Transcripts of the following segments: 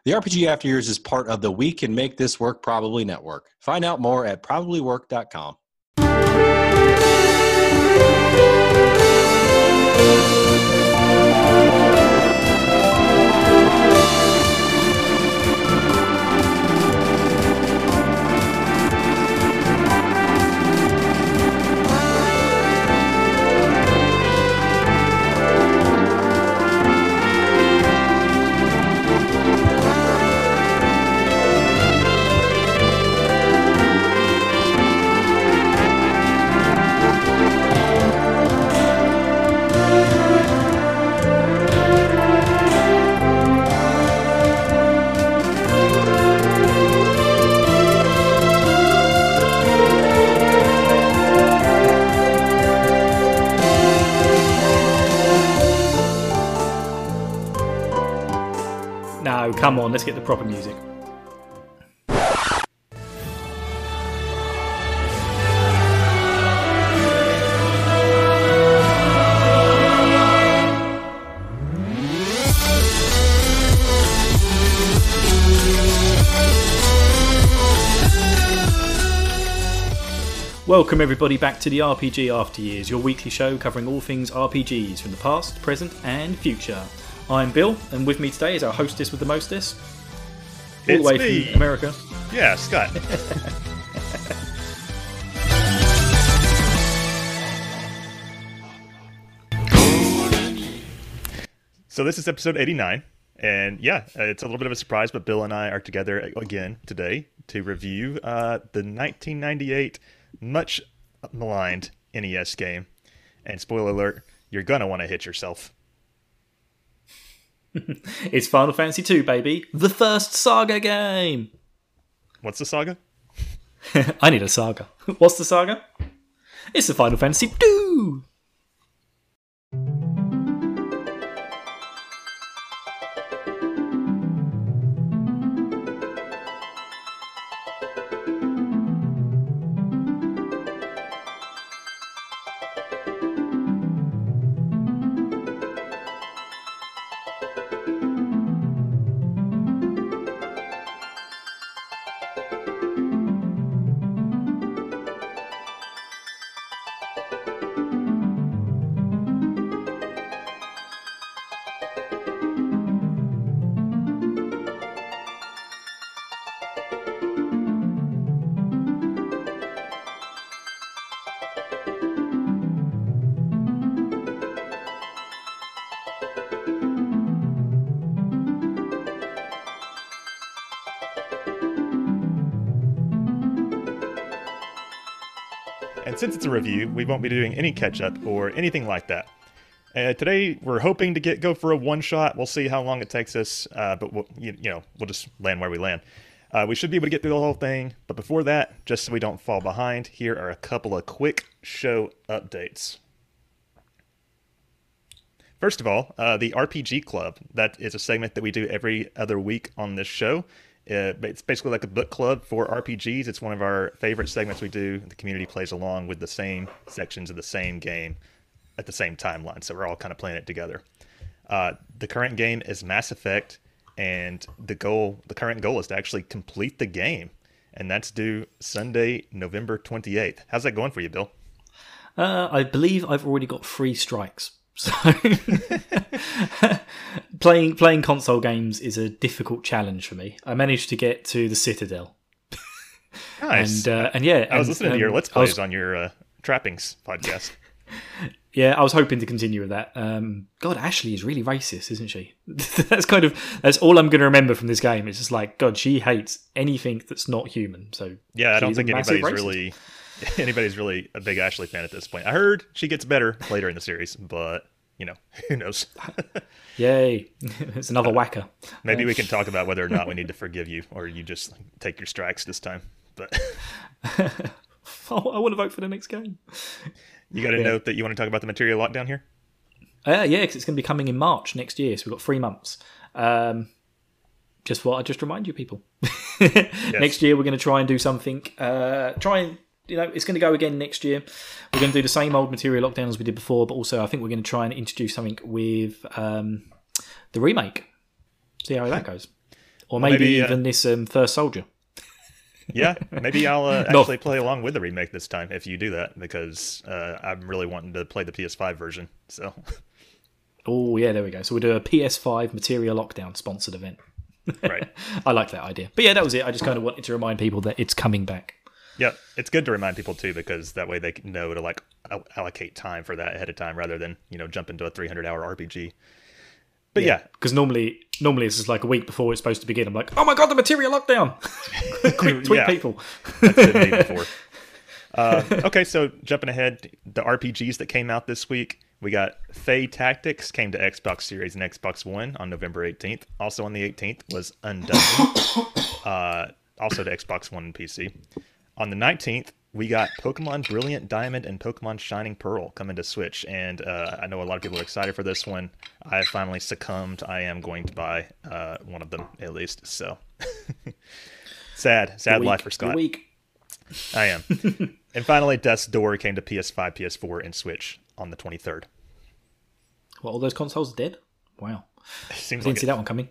The RPG After Years is part of the We Can Make This Work Probably Network. Find out more at probablywork.com. No, come on, let's get the proper music. Welcome everybody back to the RPG After Years, your weekly show covering all things RPGs from the past, present and future. I'm Bill, and with me today is our hostess with the mostess, all the way from America. Yeah, Scott. So this is episode 89, and yeah, it's a little bit of a surprise, but Bill and I are together again today to review the 1998 much maligned NES game. And spoiler alert, you're gonna want to hit yourself. It's Final Fantasy II, baby. The first Saga game. What's the saga? I need a saga. What's the saga? It's the Final Fantasy II. And since it's a review, we won't be doing any catch-up or anything like that. Today, we're hoping to go for a one-shot. We'll see how long it takes us, but we'll just land where we land. We should be able to get through the whole thing, but before that, just so we don't fall behind, here are a couple of quick show updates. First of all, the RPG Club. That is a segment that we do every other week on this show. It's basically like a book club for RPGs. It's one of our favorite segments we do. The community plays along with the same sections of the same game at the same timeline, so we're all kind of playing it together. The current game is Mass Effect, and the current goal is to actually complete the game, and that's due Sunday, November 28th. How's that going for you, Bill? I believe I've already got 3 strikes. So playing console games is a difficult challenge for me. I managed to get to the Citadel. Nice. And yeah, I was listening to your Let's Plays on your Trappings podcast. Yeah, I was hoping to continue with that. God, Ashley is really racist, isn't she? That's all I'm going to remember from this game. It's just like, God, she hates anything that's not human. So yeah, I don't think anybody's really a big Ashley fan at this point. I heard she gets better later in the series, but who knows? Yay. It's another whacker. Maybe we can talk about whether or not we need to forgive you, or you just take your strikes this time. But I want to vote for the next game. You got a note that you want to talk about the material lockdown here? Yeah, because it's going to be coming in March next year, so we've got 3 months. Just what I just remind you people. Yes. Next year we're going to try and do something. It's going to go again next year. We're going to do the same old material lockdown as we did before, but also I think we're going to try and introduce something with the remake. See how that goes. Or maybe even this First Soldier. Yeah, maybe I'll actually play along with the remake this time if you do that, because I'm really wanting to play the PS5 version. So. Oh, yeah, there we go. So we'll do a PS5 Materia Lockdown sponsored event. Right. I like that idea. But yeah, that was it. I just kind of wanted to remind people that it's coming back. Yep, it's good to remind people too, because that way they know to like allocate time for that ahead of time rather than jump into a 300-hour RPG. But yeah, because normally it's just like a week before it's supposed to begin. I'm like, oh my god, the Materia Lockdown! Quick, tweet people. That's been made before. Okay, so jumping ahead, the RPGs that came out this week, we got Fae Tactics came to Xbox Series and Xbox One on November 18th. Also on the 18th was Undone, also to Xbox One and PC. On the 19th, we got Pokemon Brilliant Diamond and Pokemon Shining Pearl coming to Switch, and I know a lot of people are excited for this one. I finally succumbed. I am going to buy one of them at least. So sad life for Scott. I am. And finally, Death's Door came to PS5, PS4, and Switch on the 23rd. Well, all those consoles are dead? Wow. Seems I didn't see that one coming.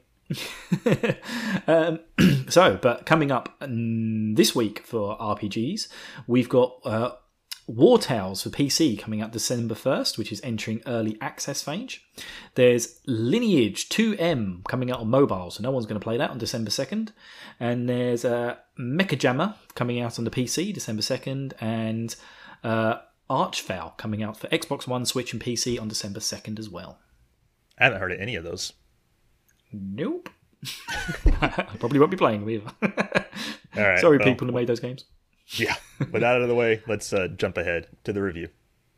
But coming up this week for RPGs, we've got War Tales for PC coming out December 1st, which is entering early access phase. There's Lineage 2M coming out on mobile, so no one's going to play that on December 2nd. And there's Mecha Jammer coming out on the PC December 2nd, and Archvale coming out for Xbox One, Switch, and PC on December 2nd as well. I haven't heard of any of those. Nope. I probably won't be playing them either. All right, sorry, people who made those games. Yeah, but out of the way, let's jump ahead to the review.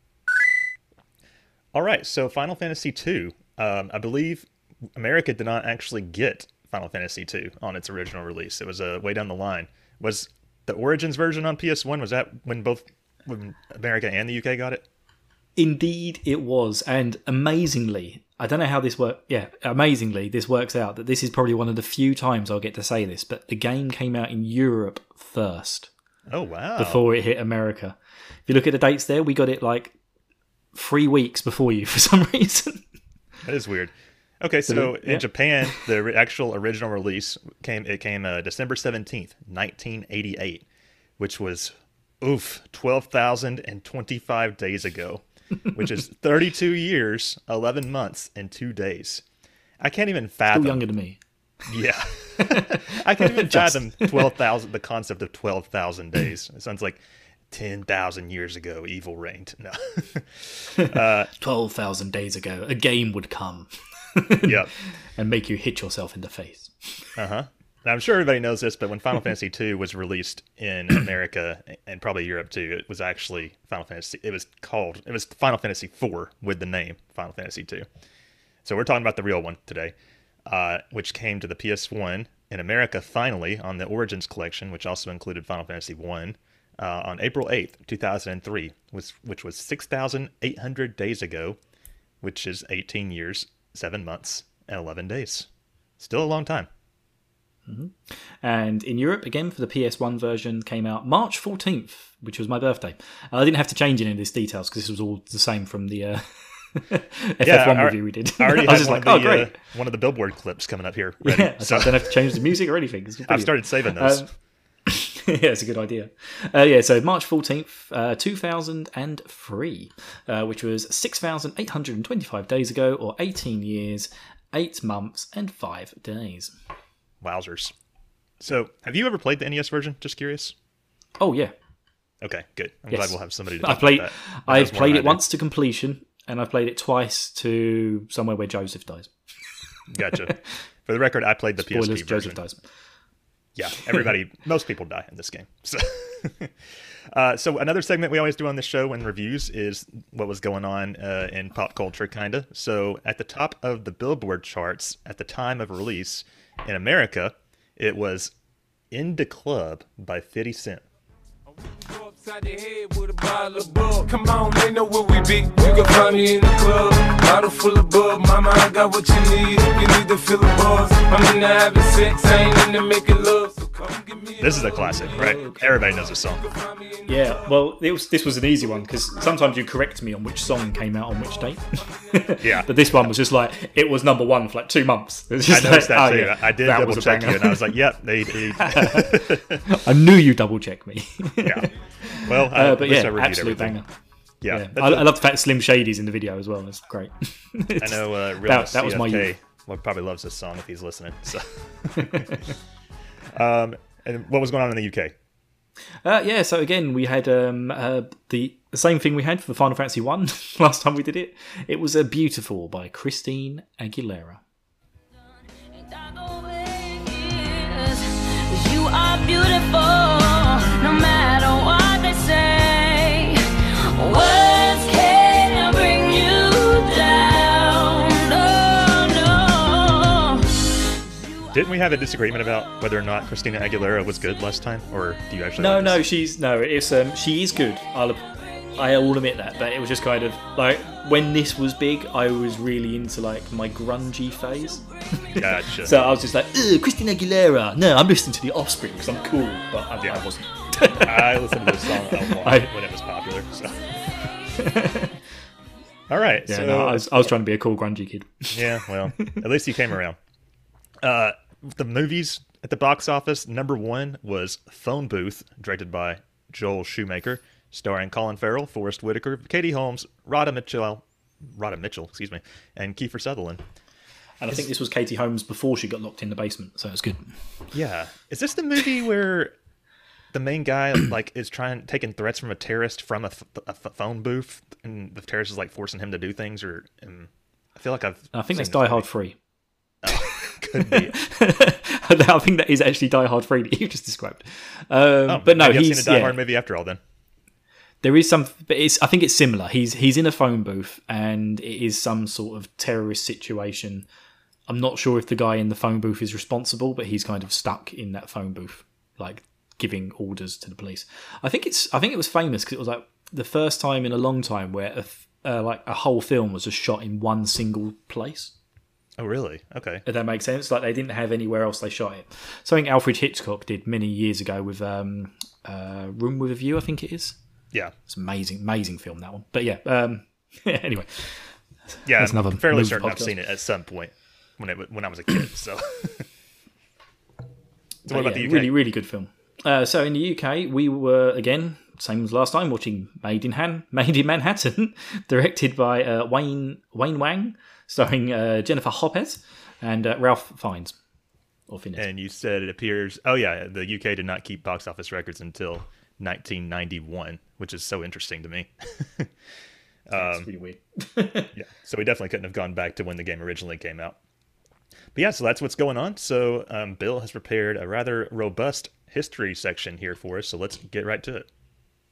All right, so Final Fantasy II. I believe America did not actually get Final Fantasy II on its original release. It was way down the line. Was the Origins version on PS1, was that when America and the UK got it? Indeed it was, and amazingly, I don't know how this works. Yeah, amazingly, this works out that this is probably one of the few times I'll get to say this, but the game came out in Europe first. Oh, wow. Before it hit America. If you look at the dates there, we got it like 3 weeks before you for some reason. That is weird. Okay, so in Japan, the actual original release came December 17th, 1988, which was, 12,025 days ago, which is 32 years, 11 months, and 2 days. I can't even fathom. Still younger than me. Yeah. I can't even fathom 12,000, the concept of 12,000 days. It sounds like 10,000 years ago, evil reigned. No. 12,000 days ago, a game would come. Yep. And make you hit yourself in the face. Uh-huh. Now, I'm sure everybody knows this, but when Final Fantasy II was released in America and probably Europe too, it was actually Final Fantasy. It was Final Fantasy IV with the name Final Fantasy II. So we're talking about the real one today, which came to the PS1 in America finally on the Origins collection, which also included Final Fantasy I, on April 8th, 2003, which was 6,800 days ago, which is 18 years, 7 months, and 11 days. Still a long time. Mm-hmm. And in Europe, again, for the PS1 version, came out March 14th, which was my birthday. I didn't have to change any of these details because this was all the same from the FF1 review we did. I already had great. One of the Billboard clips coming up here ready. Yeah, so I don't have to change the music or anything. I've started saving those. Yeah, it's a good idea. So March 14th, 2003, which was 6,825 days ago, or 18 years, 8 months, and 5 days. Wowzers. So, have you ever played the NES version? Just curious. Oh, yeah. Okay, good. I'm glad we'll have somebody to talk about that. I've played it once to completion, and I've played it twice to somewhere where Joseph dies. Gotcha. For the record, I played the Spoilers, PSP version. Joseph dies. Yeah, most people die in this game. So, so another segment we always do on this show in reviews is what was going on in pop culture, kind of. So at the top of the Billboard charts at the time of release in America, it was "In the Club" by 50 Cent. Upside the head with a bottle of bug. Come on, they know where we be. You can find me in the club. Bottle full of bug. Mama, I got what you need. If you need to feel the buzz, I'm into having sex. I ain't into making love. So come give me This is a classic, right? Everybody knows this song. Yeah, well, this was an easy one because sometimes you correct me on which song came out on which date. Yeah. But this one was just like, it was number one for like 2 months. It was I just noticed like, that oh, too. yeah, I did that double was a check you, banger. and I was like, "Yep, they." I knew you double check me. Yeah. Well, But at least yeah, I reviewed absolute everything. banger. Yeah, Yeah. that's I love the fact Slim Shady's in the video as well. That's great. I know Real that was my CFK youth. probably loves this song if he's listening. So, and what was going on in the UK? Yeah, so again, we had the same thing we had for Final Fantasy 1 last time we did it. It was Beautiful by Christine Aguilera. You are beautiful, no matter what they say. Words can't bring you down. No, no. Didn't we have a disagreement about whether or not Christina Aguilera was good last time, or do you actually? No, like this? she is good. I will admit that, but it was just kind of like when this was big, I was really into like my grungy phase. Gotcha. So I was just like, Christina Aguilera. No, I'm listening to The Offspring because I'm cool, but I wasn't. I listened to this song a lot when it was popular. So. All right. Yeah, so, no, I was trying to be a cool grungy kid. Yeah, well, at least you came around. The movies at the box office, number one was Phone Booth, directed by Joel Schumacher, starring Colin Farrell, Forrest Whitaker, Katie Holmes, Radha Mitchell, and Kiefer Sutherland. And I think this was Katie Holmes before she got locked in the basement, so it's good. Yeah. Is this the movie where the main guy like is taking threats from a terrorist from a phone booth, and the terrorist is like forcing him to do things? Or I feel like I think that's seen Die this Hard movie. 3. Could be. I think that is actually Die Hard 3 that you just described. But no, maybe I've he's seen a Die Hard movie after all. Then there is some, but I think it's similar. He's in a phone booth, and it is some sort of terrorist situation. I'm not sure if the guy in the phone booth is responsible, but he's kind of stuck in that phone booth, like giving orders to the police. I think it was famous because it was like the first time in a long time where a whole film was just shot in one single place. Oh, really? Okay. If that makes sense. Like they didn't have anywhere else they shot it. Something Alfred Hitchcock did many years ago with Room with a View, I think it is. Yeah. It's amazing film, that one. But yeah, anyway. Yeah, That's another I'm fairly movie certain I've podcast. seen it at some point when I was a kid. So, so what about the UK? Really, really good film. So in the UK, we were, again, same as last time, watching Made in Manhattan, directed by Wayne Wang, starring Jennifer Lopez and Ralph Fiennes. And you said it appears. Oh yeah, the UK did not keep box office records until 1991, which is so interesting to me. It's really weird. Yeah, so we definitely couldn't have gone back to when the game originally came out. But yeah, so that's what's going on. So Bill has prepared a rather robust history section here for us. So let's get right to it.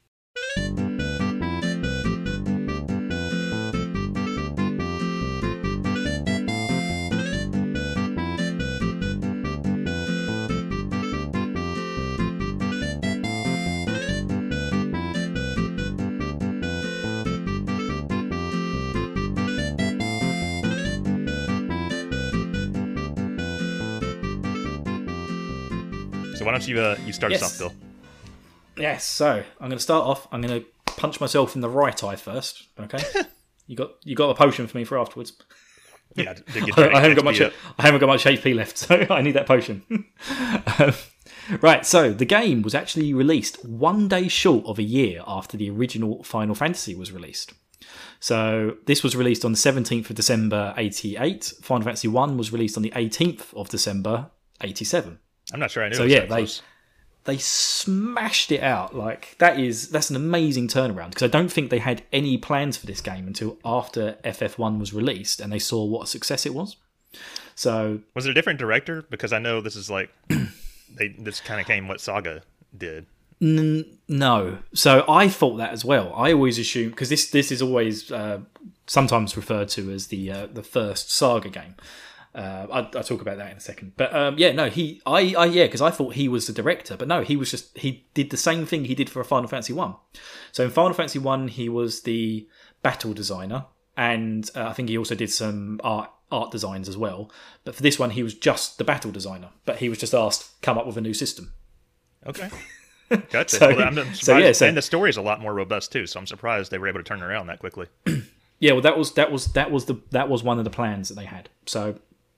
So why don't you start us off, Bill? Yes, so I'm going to start off. I'm going to punch myself in the right eye first. Okay, you got a potion for me for afterwards. Yeah, to get I haven't got much. I haven't got much HP left, so I need that potion. Right, so the game was actually released 1 day short of a year after the original Final Fantasy was released. So this was released on the 17th of December 88. Final Fantasy 1 was released on the 18th of December 87. I'm not sure I knew. So it was yeah, that close. they smashed it out. Like that's an amazing turnaround, because I don't think they had any plans for this game until after FF1 was released and they saw what a success it was. So Was it a different director? Because I know this is like this kind of came what Saga did. no. So I thought that as well. I always assume, because this is always sometimes referred to as the first Saga game. I'll talk about that in a second. But because I thought he was the director, but no, he did the same thing he did for Final Fantasy 1. So in Final Fantasy 1, he was the battle designer, and I think he also did some art designs as well. But for this one, he was just the battle designer, but he was just asked, come up with a new system. Okay. Gotcha. So- Well, I'm surprised. so yeah, so- and the story is a lot more robust too, so I'm surprised they were able to turn it around that quickly. Yeah, well, that was one of the plans that they had. So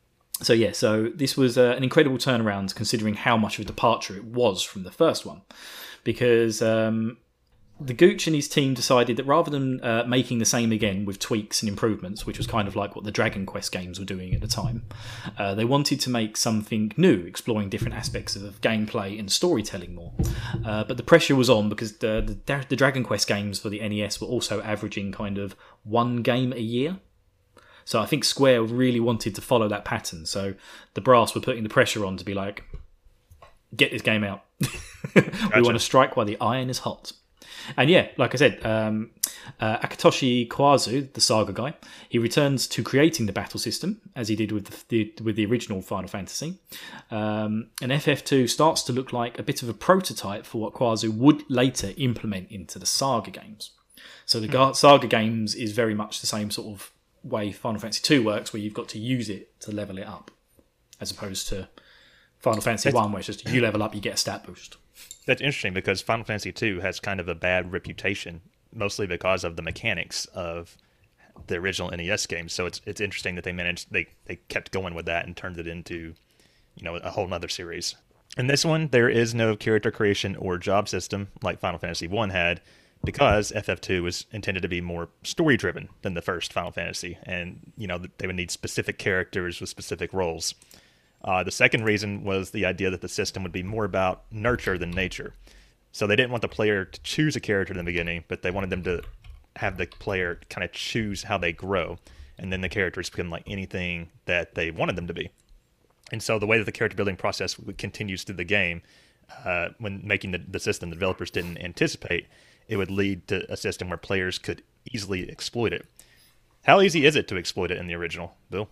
this was an incredible turnaround considering how much of a departure it was from the first one, because the Gooch and his team decided that rather than making the same again with tweaks and improvements, which was kind of like what the Dragon Quest games were doing at the time, they wanted to make something new, exploring different aspects of gameplay and storytelling more. But the pressure was on because the Dragon Quest games for the NES were also averaging kind of one game a year. So I think Square really wanted to follow that pattern. So the brass were putting the pressure on to be like, get this game out. We want to strike while the iron is hot. And yeah, like I said, Akitoshi Kawazu, the Saga guy, he returns to creating the battle system as he did with the original Final Fantasy. And FF2 starts to look like a bit of a prototype for what Kawazu would later implement into the Saga games. So the Saga games is very much the same sort of way Final Fantasy 2 works, where you've got to use it to level it up, as opposed to Final Fantasy 1, where it's just you level up, you get a stat boost. That's interesting because Final Fantasy 2 has kind of a bad reputation, mostly because of the mechanics of the original NES games. So it's interesting that they kept going with that and turned it into, a whole nother series. In this one, there is no character creation or job system like Final Fantasy 1 had, because FF2 was intended to be more story driven than the first Final Fantasy, and they would need specific characters with specific roles. The second reason was the idea that the system would be more about nurture than nature. So they didn't want the player to choose a character in the beginning, but they wanted them to have the player kind of choose how they grow, and then the characters become like anything that they wanted them to be. And so the way that the character building process continues through the game, when making the system, the developers didn't anticipate, it would lead to a system where players could easily exploit it. How easy is it to exploit it in the original, Bill?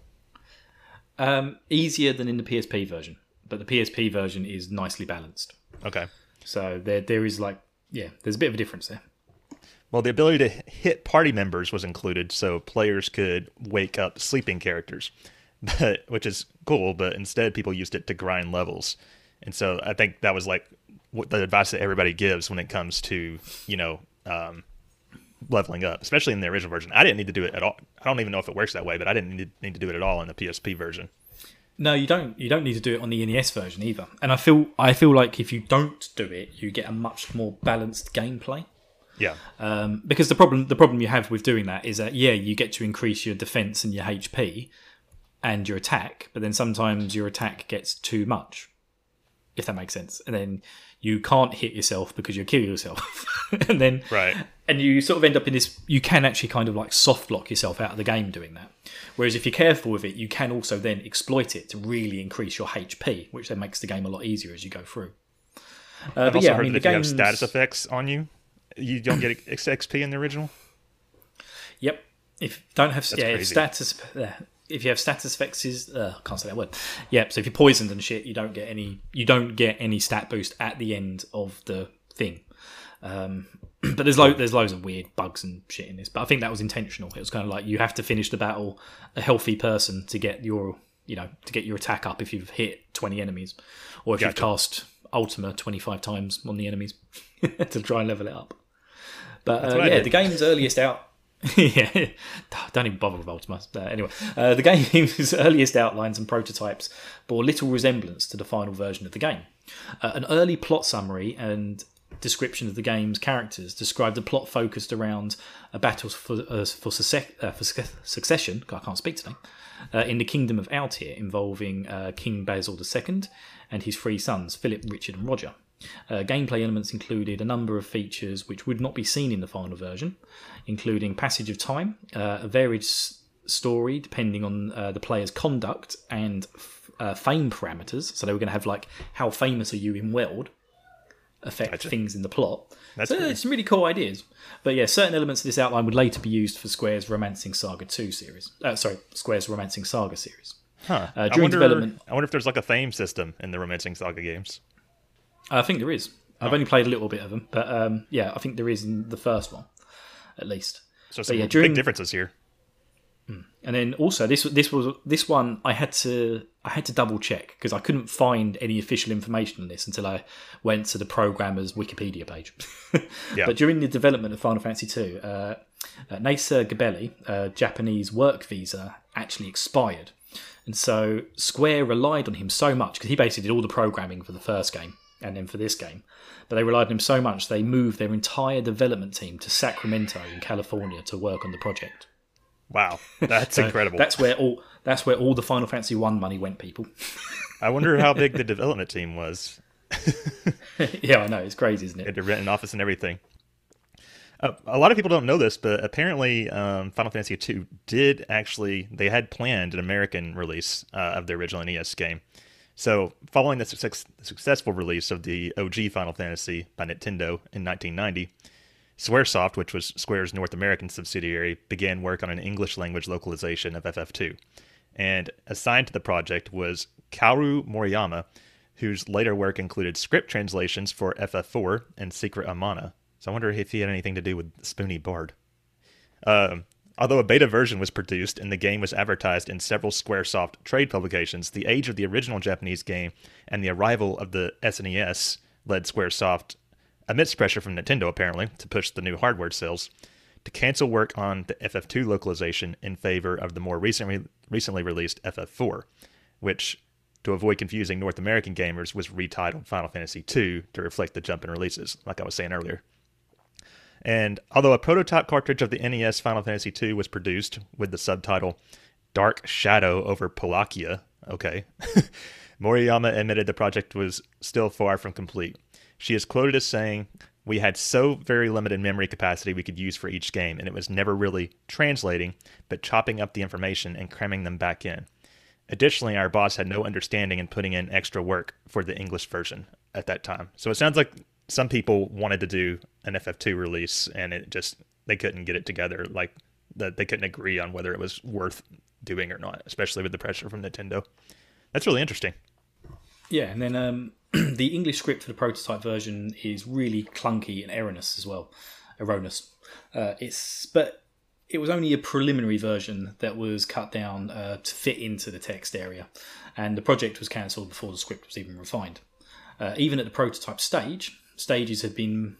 Easier than in the PSP version, but the PSP version is nicely balanced. Okay. So there is there's a bit of a difference there. Well, the ability to hit party members was included, so players could wake up sleeping characters, which is cool, but instead people used it to grind levels. And so I think that was like what the advice that everybody gives when it comes to, leveling up, especially in the original version. I didn't need to do it at all. I don't even know if it works that way, but I didn't need to do it at all in the PSP version. No, you don't. You don't need to do it on the NES version either. And I feel like if you don't do it, you get a much more balanced gameplay. Yeah. Because the problem you have with doing that is that you get to increase your defense and your HP and your attack, but then sometimes your attack gets too much, if that makes sense, and then you can't hit yourself because you'll kill yourself. And then right. And you sort of end up in this, you can actually kind of like soft lock yourself out of the game doing that. Whereas if you're careful with it, you can also then exploit it to really increase your HP, which then makes the game a lot easier as you go through. I've also heard that if you have status effects on you, you don't get XP in the original? Yep. If you don't have if you have status effects, I can't say that word. Yep. So if you're poisoned and shit, you don't get any stat boost at the end of the thing. But there's loads of weird bugs and shit in this. But I think that was intentional. It was kind of like you have to finish the battle a healthy person to get your attack up if you've hit 20 enemies, or if you've cast Ultima 25 times on the enemies to try and level it up. But the game's earliest out. Yeah, don't even bother with Ultima. Anyway, the game's earliest outlines and prototypes bore little resemblance to the final version of the game. An early plot summary and description of the game's characters described the plot focused around a battle for succession. I can't speak today. In the Kingdom of Altair, involving King Basil II and his three sons, Philip, Richard, and Roger. Gameplay elements included a number of features which would not be seen in the final version, including passage of time, a varied story depending on the player's conduct, and fame parameters. So they were going to have like how famous are you in Weld affect things in the plot. It's some really cool ideas. But yeah, certain elements of this outline would later be used for Square's Romancing Saga 2 series. Square's Romancing Saga series. During development, I wonder if there's like a fame system in the Romancing Saga games. I think there is. I've only played a little bit of them, but I think there is in the first one, at least. So some big differences here. And then also this one I had to double check because I couldn't find any official information on this until I went to the programmer's Wikipedia page. Yeah. But during the development of Final Fantasy II, Nasa Gabelli, a Japanese work visa, actually expired. And so Square relied on him so much, because he basically did all the programming for the first game and then for this game. But they relied on him so much, they moved their entire development team to Sacramento in California to work on the project. Wow, that's incredible. That's where all the Final Fantasy 1 money went, people. I wonder how big the development team was. Yeah, I know. It's crazy, isn't it? They had to rent an office and everything. A lot of people don't know this, but apparently Final Fantasy II they had planned an American release of the original NES game. So following the successful release of the OG Final Fantasy by Nintendo in 1990, Squaresoft, which was Square's North American subsidiary, began work on an English-language localization of FF2. And assigned to the project was Kaoru Moriyama, whose later work included script translations for FF4 and Secret of Mana. So I wonder if he had anything to do with Spoony Bard. Although a beta version was produced and the game was advertised in several Squaresoft trade publications, the age of the original Japanese game and the arrival of the SNES led Squaresoft, amidst pressure from Nintendo apparently, to push the new hardware sales, to cancel work on the FF2 localization in favor of the more recently released FF4, which, to avoid confusing North American gamers, was retitled Final Fantasy II to reflect the jump in releases, like I was saying earlier. And although a prototype cartridge of the NES Final Fantasy II was produced with the subtitle Dark Shadow over Palakia, okay, Moriyama admitted the project was still far from complete. She is quoted as saying, "We had so very limited memory capacity we could use for each game, and it was never really translating, but chopping up the information and cramming them back in. Additionally, our boss had no understanding in putting in extra work for the English version at that time." So it sounds like some people wanted to do an FF2 release, and they couldn't get it together. Like they couldn't agree on whether it was worth doing or not, especially with the pressure from Nintendo. That's really interesting. Yeah, and then the English script for the prototype version is really clunky and erroneous as well. But it was only a preliminary version that was cut down to fit into the text area, and the project was cancelled before the script was even refined. Even at the prototype stage, changes had been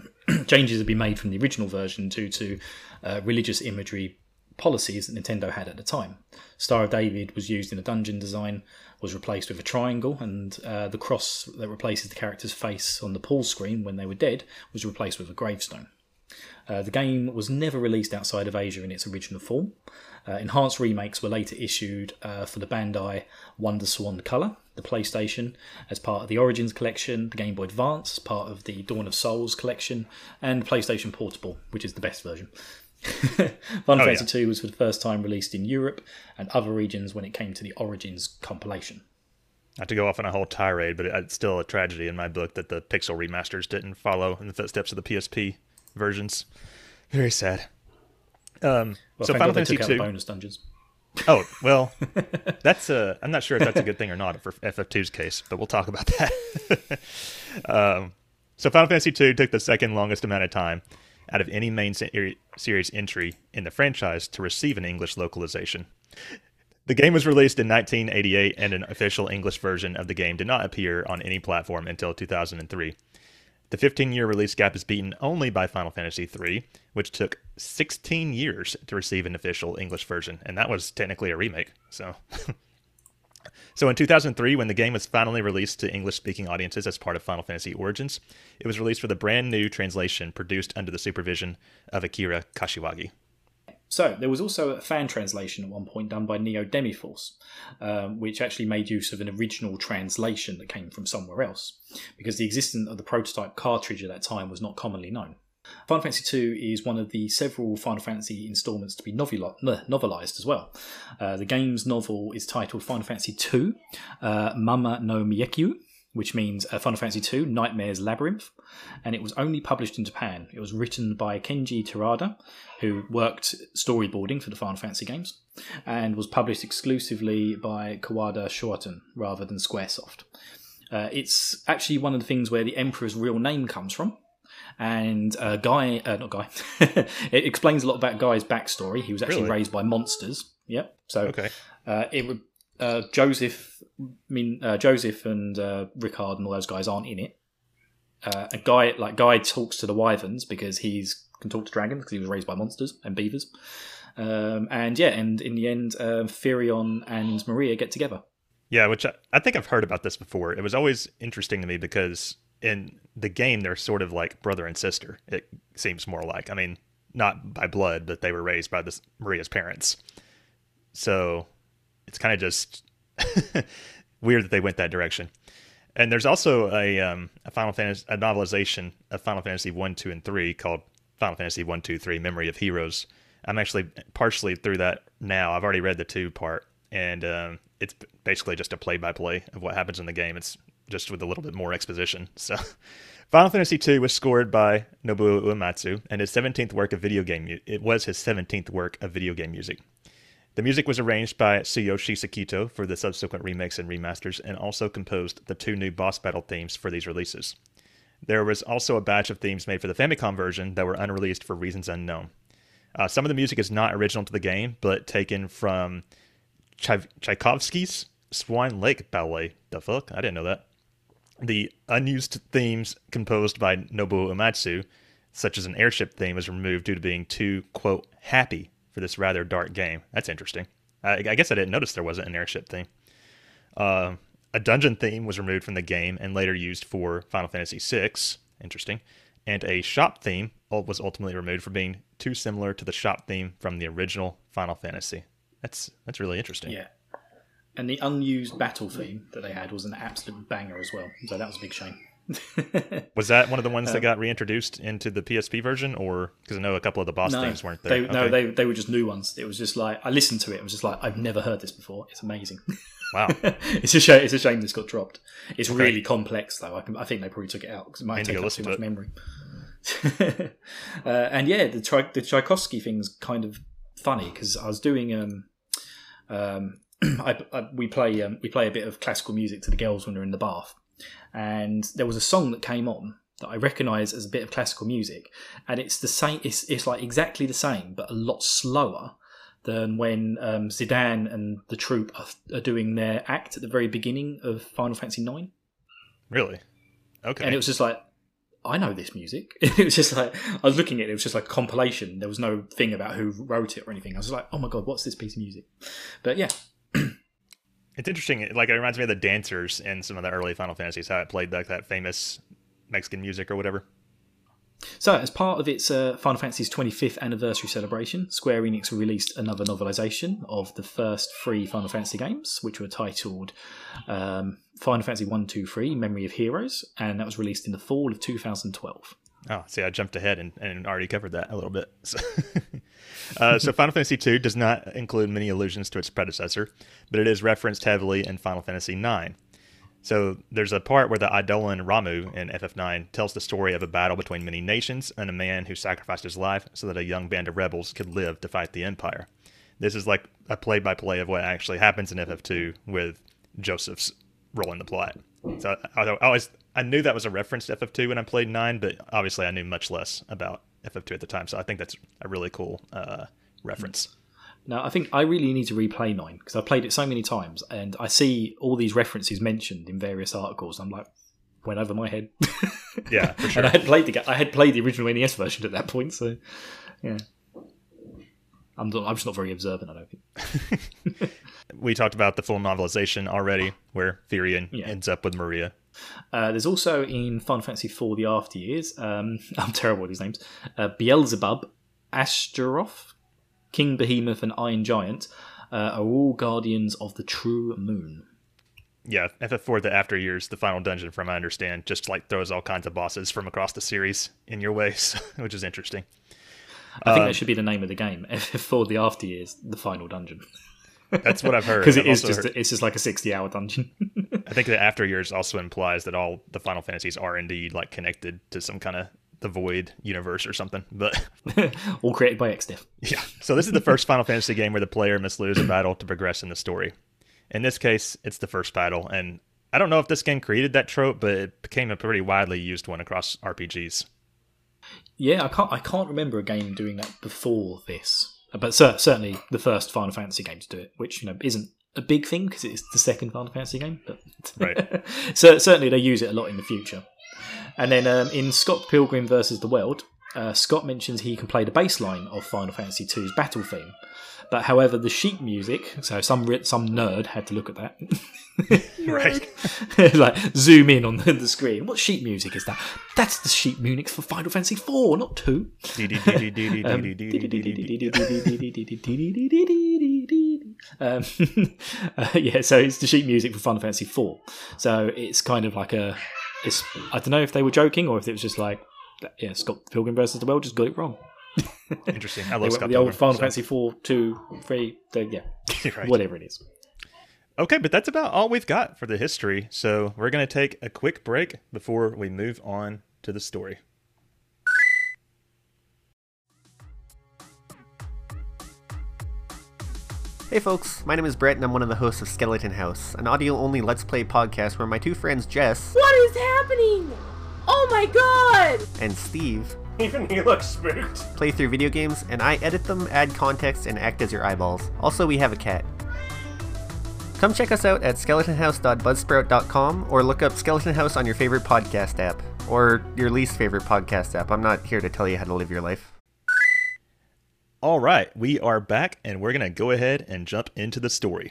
made from the original version due to religious imagery policies that Nintendo had at the time. Star of David was used in a dungeon design, was replaced with a triangle, and the cross that replaces the character's face on the pull screen when they were dead was replaced with a gravestone. The game was never released outside of Asia in its original form. Enhanced remakes were later issued for the Bandai WonderSwan Color, the PlayStation, as part of the Origins collection, the Game Boy Advance as part of the Dawn of Souls collection, and PlayStation Portable, which is the best version. Final Fantasy II was for the first time released in Europe and other regions when it came to the Origins compilation. Not to go off on a whole tirade, but it's still a tragedy in my book that the Pixel remasters didn't follow in the footsteps of the PSP versions. Very sad. So Final Fantasy II bonus dungeons. Oh, well, I'm not sure if that's a good thing or not for FF2's case, but we'll talk about that. So Final Fantasy II took the second longest amount of time out of any main series entry in the franchise to receive an English localization. The game was released in 1988, and an official English version of the game did not appear on any platform until 2003. The 15-year release gap is beaten only by Final Fantasy III, which took 16 years to receive an official English version, and that was technically a remake. So in 2003, when the game was finally released to English-speaking audiences as part of Final Fantasy Origins, it was released with a brand new translation produced under the supervision of Akira Kashiwagi. So, there was also a fan translation at one point done by Neo Demiforce, which actually made use of an original translation that came from somewhere else, because the existence of the prototype cartridge at that time was not commonly known. Final Fantasy II is one of the several Final Fantasy installments to be novelised as well. The game's novel is titled Final Fantasy II, Mama no Miekyu, which means Final Fantasy II, Nightmare's Labyrinth, and it was only published in Japan. It was written by Kenji Terada, who worked storyboarding for the Final Fantasy games, and was published exclusively by Kawada Shoten rather than Squaresoft. It's actually one of the things where the Emperor's real name comes from, and Guy, not Guy, it explains a lot about Guy's backstory. He was actually Really? raised by monsters. Yep. So Okay. Joseph and Rickard and all those guys aren't in it. A Guy talks to the wyverns because can talk to dragons because he was raised by monsters and beavers. And in the end, Firion and Maria get together. Yeah, which I think I've heard about this before. It was always interesting to me because in the game, they're sort of like brother and sister. It seems more like. I mean, not by blood, but they were raised by Maria's parents. So it's kind of just weird that they went that direction. And there's also a novelization of Final Fantasy 1, 2, and 3 called Final Fantasy 1, 2, 3 Memory of Heroes. I'm actually partially through that now. I've already read the 2 part, and it's basically just a play-by-play of what happens in the game. It's just with a little bit more exposition. So Final Fantasy 2 was scored by Nobuo Uematsu, and his 17th work of video game it was his 17th work of video game music. The music was arranged by Tsuyoshi Sekito for the subsequent remakes and remasters, and also composed the 2 new boss battle themes for these releases. There was also a batch of themes made for the Famicom version that were unreleased for reasons unknown. Some of the music is not original to the game, but taken from Tchaikovsky's Swan Lake Ballet. The fuck? I didn't know that. The unused themes composed by Nobuo Uematsu, such as an airship theme, was removed due to being too, quote, happy for this rather dark game. That's interesting. I guess I didn't notice there wasn't an airship theme. A dungeon theme was removed from the game and later used for Final Fantasy VI. Interesting. And a shop theme was ultimately removed for being too similar to the shop theme from the original Final Fantasy. That's really interesting. Yeah. And the unused battle theme that they had was an absolute banger as well. So that was a big shame. Was that one of the ones that got reintroduced into the PSP version, or because I know a couple of the boss themes weren't there? They were just new ones. It was just like I listened to it. It was just like I've never heard this before. It's amazing. Wow, it's a shame. It's a shame this got dropped. It's really complex though. I think they probably took it out because it might take up too much memory. And yeah, the Tchaikovsky thing's kind of funny because I was doing we play a bit of classical music to the girls when they're in the bath. And there was a song that came on that I recognise as a bit of classical music, and it's the same. It's like exactly the same, but a lot slower than when Zidane and the troupe are doing their act at the very beginning of Final Fantasy IX. Really? Okay. And it was just like, I know this music. It was just like I was looking at it. It was just like a compilation. There was no thing about who wrote it or anything. I was like, oh my god, what's this piece of music? But yeah. It's interesting. Like, it reminds me of the dancers in some of the early Final Fantasies, how it played like that famous Mexican music or whatever. So, as part of its Final Fantasy's 25th anniversary celebration, Square Enix released another novelization of the first 3 Final Fantasy games, which were titled Final Fantasy 1, 2, 3 Memory of Heroes, and that was released in the fall of 2012. Oh, see, I jumped ahead and already covered that a little bit. So, so Final Fantasy II does not include many allusions to its predecessor, but it is referenced heavily in Final Fantasy IX. So there's a part where the Eidolon Ramuh in FF9 tells the story of a battle between many nations and a man who sacrificed his life so that a young band of rebels could live to fight the Empire. This is like a play-by-play of what actually happens in FF2 with Joseph's role in the plot. So I knew that was a reference to FF2 when I played 9, but obviously I knew much less about FF2 at the time, so I think that's a really cool reference. Now, I think I really need to replay 9 because I've played it so many times and I see all these references mentioned in various articles. And I'm like, went over my head. Yeah, for sure. And I had played the original NES version at that point, so yeah. I'm just not very observant, I don't think. We talked about the full novelization already, where Firion ends up with Maria. There's also in Final Fantasy IV The After Years, I'm terrible with these names, Beelzebub, Astaroth, King Behemoth, and Iron Giant are all guardians of the true moon. Yeah, FF4 The After Years, the final dungeon, from I understand, just like throws all kinds of bosses from across the series in your way, which is interesting. I think that should be the name of the game. FF4 The After Years, the final dungeon. That's what I've heard. Because it's just like a 60-hour dungeon. I think the After Years also implies that all the Final Fantasies are indeed like connected to some kind of the Void universe or something. But all created by XDev. Yeah. So this is the first Final Fantasy game where the player must lose a battle to progress in the story. In this case, it's the first battle, and I don't know if this game created that trope, but it became a pretty widely used one across RPGs. Yeah, I can't remember a game doing that before this, but certainly the first Final Fantasy game to do it, which isn't a big thing because it's the second Final Fantasy game, but Right. so certainly they use it a lot in the future. And then in Scott Pilgrim versus the World, Scott mentions he can play the bass line of Final Fantasy II's battle theme, but however the sheet music, so some nerd had to look at that. Right. Like zoom in on the screen. What sheet music is that? That's the sheet music for Final Fantasy IV, not 2. Yeah, so it's the sheet music for Final Fantasy IV. So it's kind of like I don't know if they were joking or if it was just like, yeah, Scott Pilgrim versus the World just got it wrong. Interesting. I They love went Scott with the old Pilgrim, Final so- Fantasy 4, 2, 3, yeah, Right. whatever it is. Okay, but that's about all we've got for the history. So we're going to take a quick break before we move on to the story. Hey folks, my name is Brett and I'm one of the hosts of Skeleton House, an audio-only Let's Play podcast where my two friends Jess What is happening? Oh my god! and Steve Even he looks spooked. play through video games, and I edit them, add context, and act as your eyeballs. Also, we have a cat. Come check us out at skeletonhouse.buzzsprout.com or look up Skeleton House on your favorite podcast app, or your least favorite podcast app. I'm not here to tell you how to live your life. All right, we are back, and we're going to go ahead and jump into the story.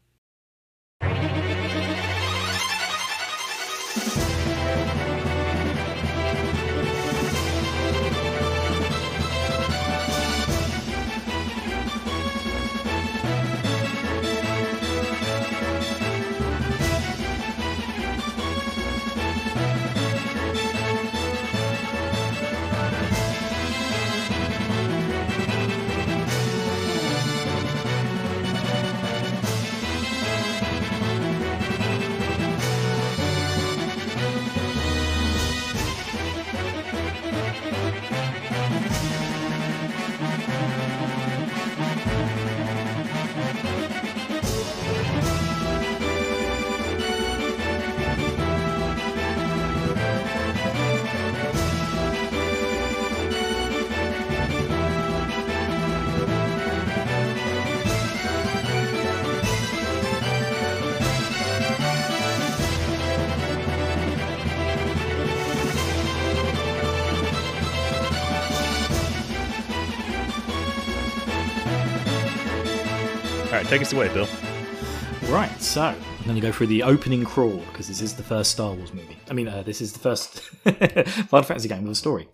All right, take us away, Bill. Right, so I'm going to go through the opening crawl because this is the first Star Wars movie. I mean, this is the first Final Fantasy game with a story.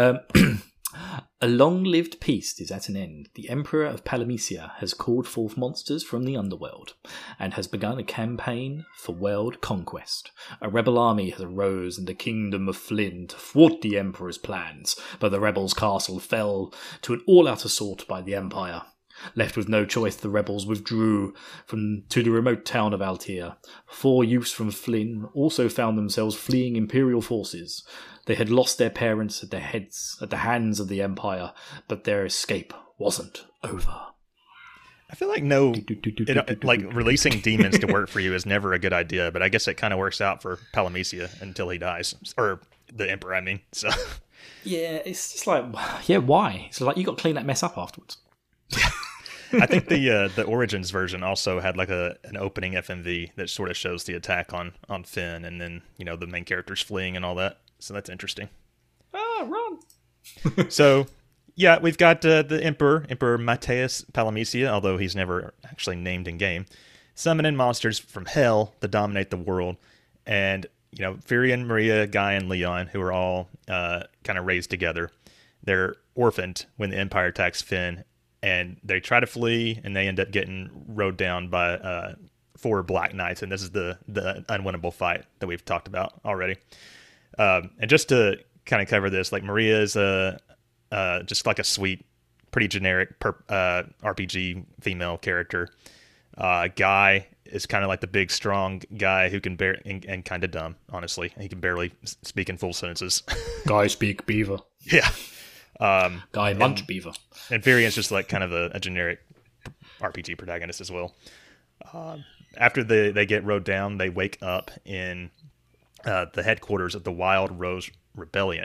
A long-lived peace is at an end. The Emperor of Palamecia has called forth monsters from the underworld and has begun a campaign for world conquest. A rebel army has arose in the kingdom of Flynn to thwart the Emperor's plans, but the rebels' castle fell to an all-out assault by the Empire. Left with no choice, the rebels withdrew to the remote town of Altair. 4 youths from Flynn also found themselves fleeing Imperial forces. They had lost their parents at the hands of the Empire, but their escape wasn't over. I feel like releasing demons to work for you is never a good idea, but I guess it kind of works out for Palamecia until he dies, or the Emperor, I mean. So Yeah, it's just like, yeah, why? It's like you got to clean that mess up afterwards. I think the Origins version also had like an opening FMV that sort of shows the attack on Finn, and then the main characters fleeing and all that. So that's interesting. Ah, run! So yeah, we've got the Emperor Matthias Palamecia, although he's never actually named in game, summoning monsters from hell to dominate the world, and Firion, Maria, Guy, and Leon, who are all kind of raised together, they're orphaned when the Empire attacks Finn. And they try to flee, and they end up getting rode down by 4 Black Knights. And this is the unwinnable fight that we've talked about already. And just to kind of cover this, like Maria is just like a sweet, pretty generic RPG female character. Guy is kind of like the big, strong guy who can and kind of dumb, honestly. He can barely speak in full sentences. Guy speak beaver. Yeah. Guy munch beaver. And Furion's just like kind of a generic RPG protagonist as well. After they get rode down, they wake up in the headquarters of the Wild Rose Rebellion.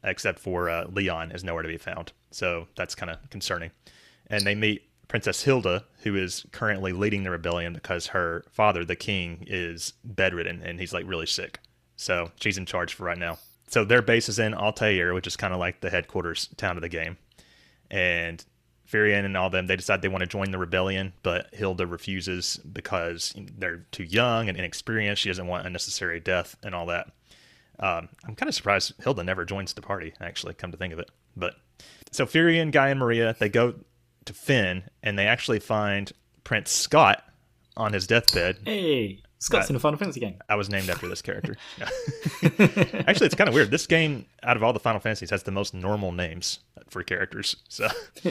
except for Leon is nowhere to be found. So that's kind of concerning. And they meet Princess Hilda, who is currently leading the rebellion because her father, the king, is bedridden and he's like really sick. So she's in charge for right now. So their base is in Altair, which is kind of like the headquarters town of the game. And Firion and all them, they decide they want to join the rebellion, but Hilda refuses because they're too young and inexperienced. She doesn't want unnecessary death and all that. I'm kind of surprised Hilda never joins the party, actually, come to think of it. But so Firion, Guy, and Maria, they go to Finn, and they actually find Prince Scott on his deathbed. Hey, Scott's in a Final Fantasy game. I was named after this character. Yeah. Actually, it's kind of weird. This game, out of all the Final Fantasies, has the most normal names for characters. So,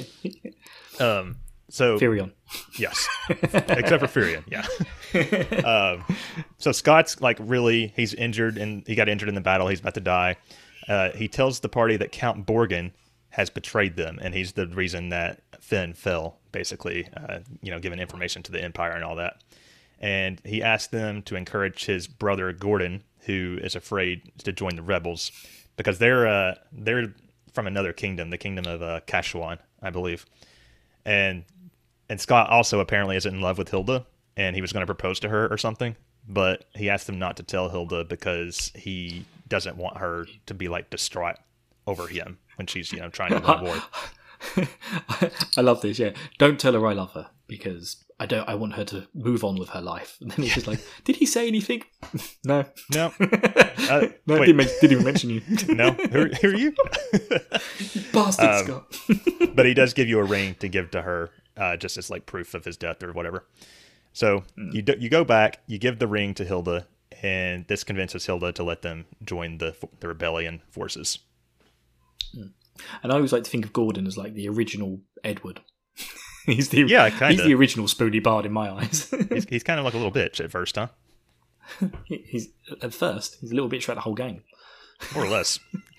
Firion. Yes, except for Firion. Yeah. So Scott's like really, he's injured, and he got injured in the battle. He's about to die. He tells the party that Count Borgin has betrayed them, and he's the reason that Finn fell, basically, giving information to the Empire and all that. And he asked them to encourage his brother Gordon, who is afraid to join the rebels, because they're from another kingdom, the kingdom of Kashuan, I believe. And Scott also apparently is in love with Hilda, and he was going to propose to her or something, but he asked them not to tell Hilda because he doesn't want her to be like distraught over him when she's trying to win war. I love this. Yeah, don't tell her I love her because I want her to move on with her life. And then he's just like, did he say anything? No. No. No, didn't even mention you. No. Who are you? Bastard, Scott. But he does give you a ring to give to her, just as like proof of his death or whatever. So you go back, you give the ring to Hilda, and this convinces Hilda to let them join the rebellion forces. And I always like to think of Gordon as like the original Edward. He's the original Spoony Bard in my eyes. he's kind of like a little bitch at first, huh? He's a little bitch throughout the whole game, more or less.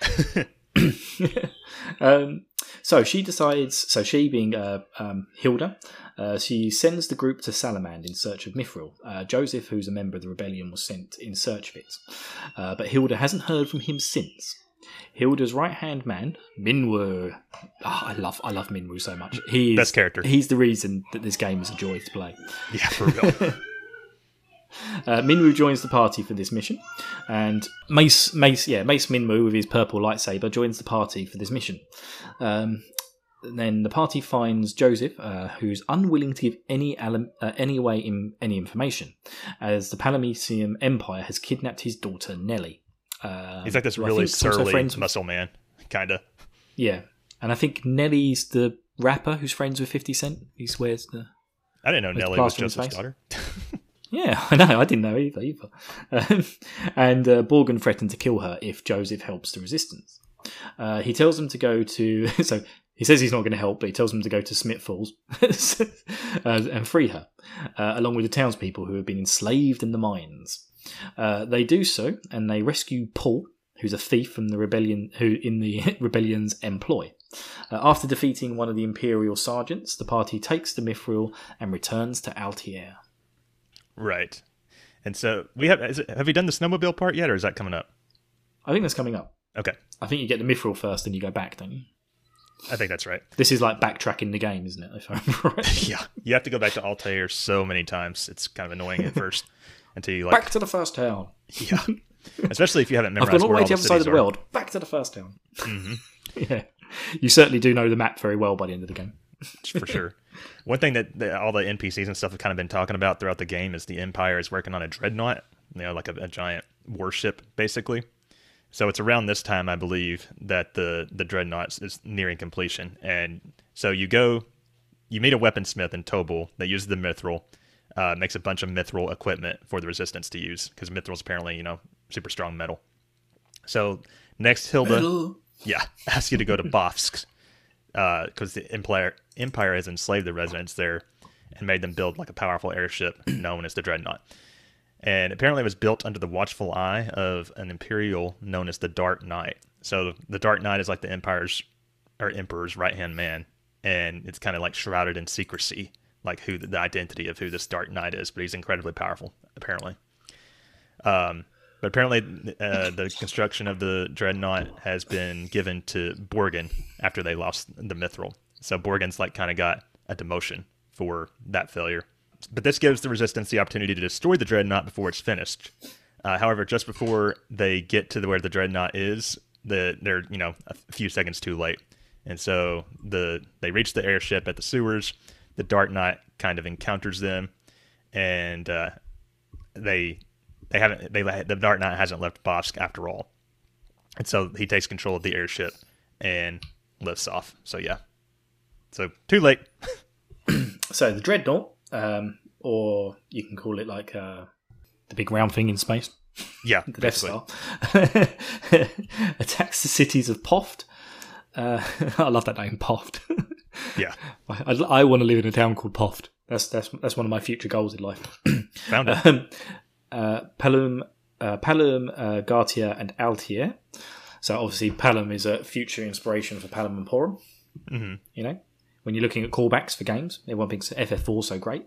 So she decides. So she, being Hilda, she sends the group to Salamand in search of Mithril. Joseph, who's a member of the rebellion, was sent in search of it, but Hilda hasn't heard from him since. Hilda's right-hand man, Minwu. I love Minwu so much. He is best character. He's the reason that this game is a joy to play. Yeah, for real. Minwu joins the party for this mission, and Mace Minwu with his purple lightsaber joins the party for this mission. Then the party finds Joseph, who's unwilling to give any information, as the Palamecium Empire has kidnapped his daughter Nellie. He's like this really surly muscle man, kind of. Yeah, and I think Nellie's the rapper who's friends with 50 Cent. He swears the. I didn't know Nellie was Joseph's daughter. Yeah, I know. I didn't know either. And Borgin threatened to kill her if Joseph helps the resistance. He tells them to go to. So he says he's not going to help, but he tells them to go to Smith Falls and free her, along with the townspeople who have been enslaved in the mines. They do so, and they rescue Paul, who's a thief from the rebellion, who in the rebellion's employ. After defeating one of the Imperial sergeants, the party takes the Mithril and returns to Altair. Right, and so we have we done the snowmobile part yet, or is that coming up? I think that's coming up. Okay, I think you get the Mithril first, and you go back, don't you? I think that's right. This is like backtracking the game, isn't it? If I remember right. Yeah, you have to go back to Altair so many times; it's kind of annoying at first. Until you back to the first town. Yeah, especially if you haven't memorized. I've gone all the way to the other side of the world. Back to the first town. Mm-hmm. Yeah, you certainly do know the map very well by the end of the game. For sure. One thing that all the NPCs and stuff have kind of been talking about throughout the game is the Empire is working on a dreadnought, like a giant warship, basically. So it's around this time, I believe, that the dreadnought is nearing completion, and so you meet a weaponsmith in Tobul that uses the Mithril. Makes a bunch of Mithril equipment for the Resistance to use, because Mithril is apparently, super strong metal. So next, Hilda, asks you to go to Bofsk, because the Empire has enslaved the residents there and made them build like a powerful airship known as the Dreadnought. And apparently it was built under the watchful eye of an Imperial known as the Dark Knight. So the Dark Knight is like the Emperor's right-hand man, and it's kind of like shrouded in secrecy, like who the identity of who this Dark Knight is, but he's incredibly powerful, apparently. But apparently, the construction of the Dreadnought has been given to Borgen after they lost the Mithril. So Borgen's like kind of got a demotion for that failure. But this gives the Resistance the opportunity to destroy the Dreadnought before it's finished. However, just before they get to where the Dreadnought is, they're a few seconds too late, and so they reach the airship at the sewers. The Dark Knight kind of encounters them, and the Dark Knight hasn't left Bosk after all, and so he takes control of the airship and lifts off. So yeah, so too late. So the Dreadnought, or you can call it like the big round thing in space. Yeah, the Death Star attacks the cities of Poft. I love that name, Poft. Yeah, I want to live in a town called Poft. That's one of my future goals in life. Found it. Pelham, Gartia, and Altier. So obviously Pelham is a future inspiration for Pelham and Porum. Mm-hmm. You know, when you're looking at callbacks for games, everyone thinks FF4 so great.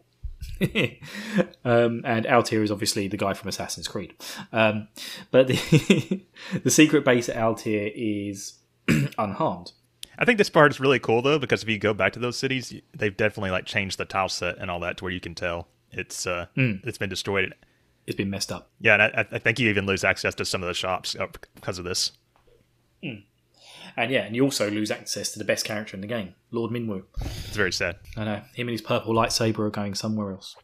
And Altier is obviously the guy from Assassin's Creed. But the secret base at Altier is unharmed. I think this part is really cool though, because if you go back to those cities, they've definitely like changed the tile set and all that to where you can tell it's been destroyed. It's been messed up. Yeah, and I think you even lose access to some of the shops because of this. And you also lose access to the best character in the game, Lord Minwu. It's very sad. I know. Him and his purple lightsaber are going somewhere else.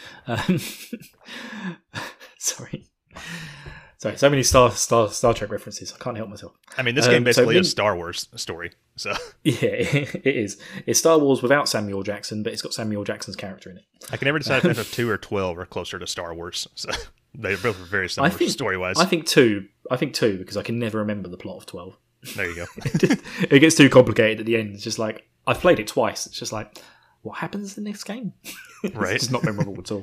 Sorry, so many Star Trek references. I can't help myself. I mean, this game basically is a Star Wars story. So yeah, it is. It's Star Wars without Samuel Jackson, but it's got Samuel Jackson's character in it. I can never decide if FF2 or 12 are closer to Star Wars. So they both are very similar story-wise. I think two because I can never remember the plot of 12. There you go. It gets too complicated at the end. It's just like, I've played it twice. It's just like, what happens in the next game? Right. It's not memorable at all.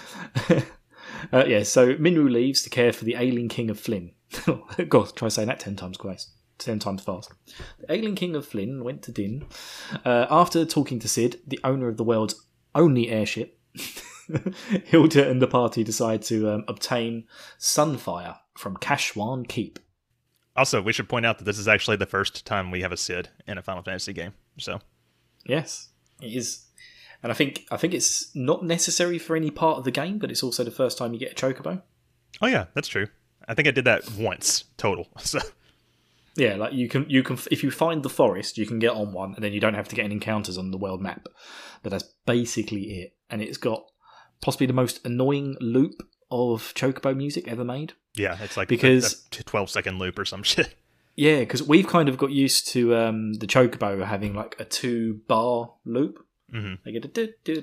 So Minwu leaves to care for the ailing King of Flynn. God, try saying that 10 times fast. The ailing King of Flynn went to Din. After talking to Cid, the owner of the world's only airship, Hilda and the party decide to obtain Sunfire from Kashwan Keep. Also, we should point out that this is actually the first time we have a Cid in a Final Fantasy game. So, yes, it is, and I think it's not necessary for any part of the game, but it's also the first time you get a Chocobo. Oh yeah, that's true. I think I did that once total. So, yeah, like you can if you find the forest, you can get on one, and then you don't have to get any encounters on the world map. But that's basically it, and it's got possibly the most annoying loop of Chocobo music ever made. Yeah, it's like because a 12-second loop or some shit. Yeah, because we've kind of got used to the Chocobo having like a 2-bar loop. Mm-hmm. They get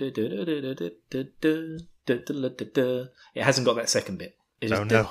it hasn't got that second bit. It's oh no!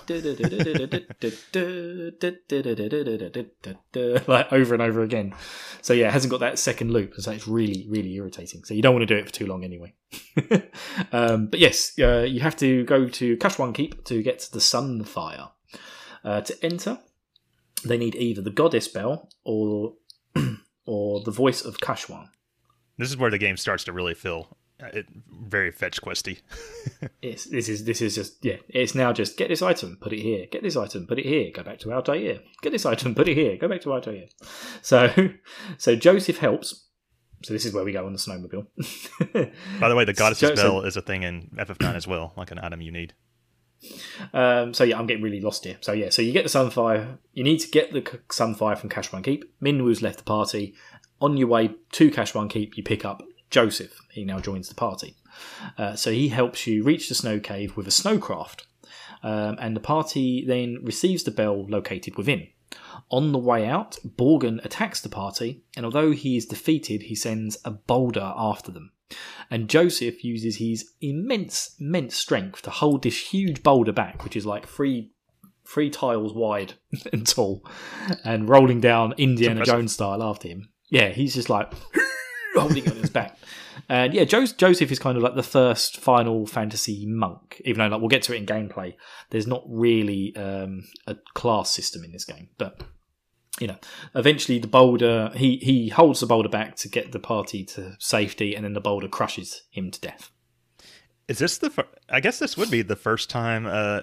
Like over and over again. So yeah, it hasn't got that second loop, so it's really, really irritating. So you don't want to do it for too long anyway. But yes, you have to go to Kashwan Keep to get the Sunfire. To enter, they need either the Goddess Bell or the Voice of Kashwan. This is where the game starts to really feel very fetch questy. This is just it's now just get this item, put it here, get this item, put it here, go back to Altair, get this item, put it here, go back to Altair. So Joseph helps. So this is where we go on the snowmobile. By the way, the Goddess's Bell is a thing in FF9 as well, like an item you need. I'm getting really lost here. So you get the Sunfire. You need to get the Sunfire from Kashwan Keep. Minwu's left the party. On your way to Kashwan Keep, you pick up Joseph. He now joins the party. So he helps you reach the snow cave with a snowcraft. And the party then receives the bell located within. On the way out, Borgen attacks the party, and although he is defeated, he sends a boulder after them. And Joseph uses his immense strength to hold this huge boulder back, which is like three tiles wide and tall, and rolling down Indiana Jones style after him. Yeah, he's just like holding it on his back. And yeah, Joseph is kind of like the first Final Fantasy monk, even though like we'll get to it in gameplay. There's not really a class system in this game, but eventually the boulder he holds the boulder back to get the party to safety, and then the boulder crushes him to death. Is this I guess this would be the first time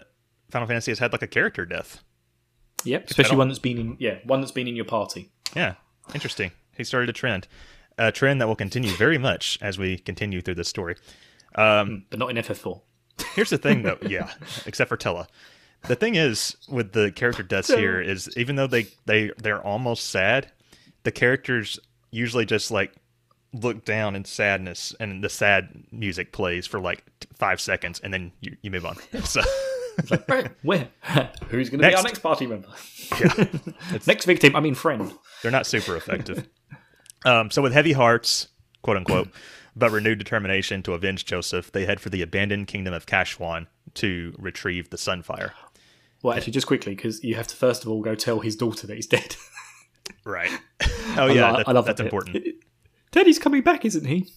Final Fantasy has had like a character death. Yep, especially one that's been in your party. Yeah, interesting. He started a trend that will continue very much as we continue through this story. But not in FF4. Here's the thing, though. Yeah, except for Tella. The thing is with the character deaths here is even though they're almost sad, the characters usually just like look down in sadness, and the sad music plays for like 5 seconds, and then you move on. So. It's like, right, where? Who's going to be our next party member? Yeah. Next victim, I mean friend. They're not super effective. So with heavy hearts, quote unquote, but renewed determination to avenge Joseph, they head for the abandoned kingdom of Kashwan to retrieve the Sunfire. Well, actually, just quickly, because you have to first of all go tell his daughter that he's dead. Right. Oh, yeah, I love that's that important. Daddy's coming back, isn't he?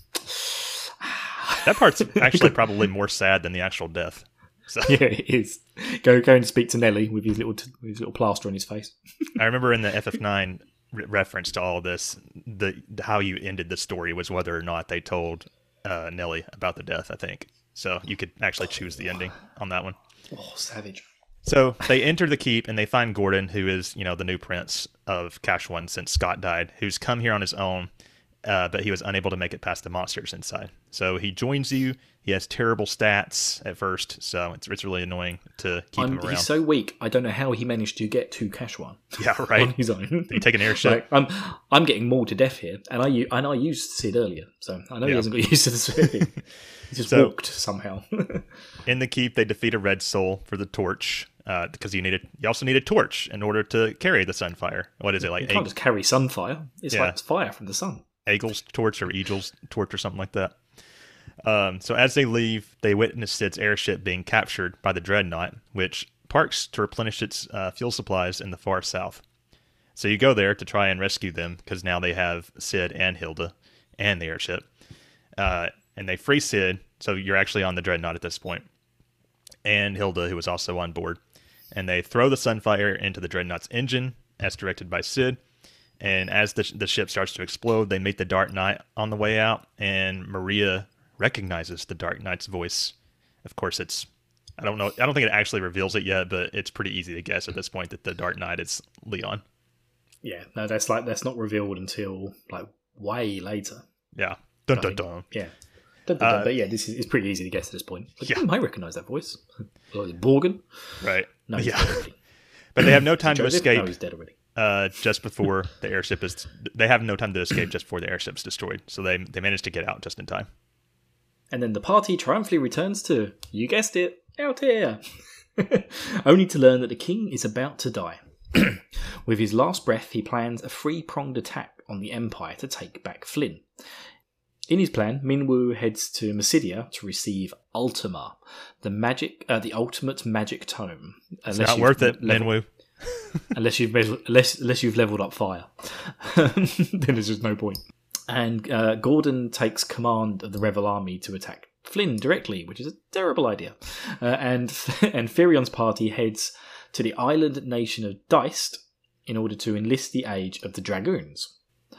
That part's actually probably more sad than the actual death. So. Yeah, it is. Go and speak to Nelly with his little plaster on his face. I remember in the FF9 reference to all of this, how you ended the story was whether or not they told Nelly about the death, I think. So you could actually choose the ending on that one. Oh, savage. So they enter the keep and they find Gordon, who is, the new prince of Kashwan since Scott died, who's come here on his own, but he was unable to make it past the monsters inside. So he joins you. He has terrible stats at first, so it's really annoying to keep him around. He's so weak. I don't know how he managed to get to Kashwan. Yeah, right. On his own. Did he take an airship? Like, I'm getting mauled to death here, and I used Sid earlier, so I know he hasn't got used to the Sid. He just walked somehow. In the keep, they defeat a red soul for the torch, because you also need a torch in order to carry the Sunfire. What is it, like? You can't just carry Sunfire. It's like fire from the sun. Aegil's torch or Eagle's torch or something like that. So as they leave, they witness Sid's airship being captured by the Dreadnought, which parks to replenish its fuel supplies in the far south. So you go there to try and rescue them, because now they have Sid and Hilda and the airship. And they free Sid, so you're actually on the Dreadnought at this point, and Hilda, who was also on board. And they throw the Sunfire into the Dreadnought's engine, as directed by Sid. And as the ship starts to explode, they meet the Dark Knight on the way out, and Maria recognizes the Dark Knight's voice. Of course, I don't think it actually reveals it yet, but it's pretty easy to guess at this point that the Dark Knight is Leon. Yeah, no, that's not revealed until like way later. Yeah. Dun dun dun. Yeah. Dun, dun, dun. But yeah, it's pretty easy to guess at this point. Like, I recognize that voice. Borgen? Right. No, he's dead already. But they have no time to escape. No, he's dead already. Just before the airship is... They have no time to escape just before the airship's destroyed. So they manage to get out just in time. And then the party triumphantly returns to, you guessed it, out here. Only to learn that the king is about to die. With his last breath, he plans a three-pronged attack on the Empire to take back Flynn. In his plan, Minwu heads to Mysidia to receive Ultima, the ultimate magic tome. It's not worth it, Minwu. unless you've leveled up fire, then there's just no point. And Gordon takes command of the Rebel army to attack Flynn directly, which is a terrible idea. And Firion's party heads to the island nation of Deist in order to enlist the aid of the Dragoons.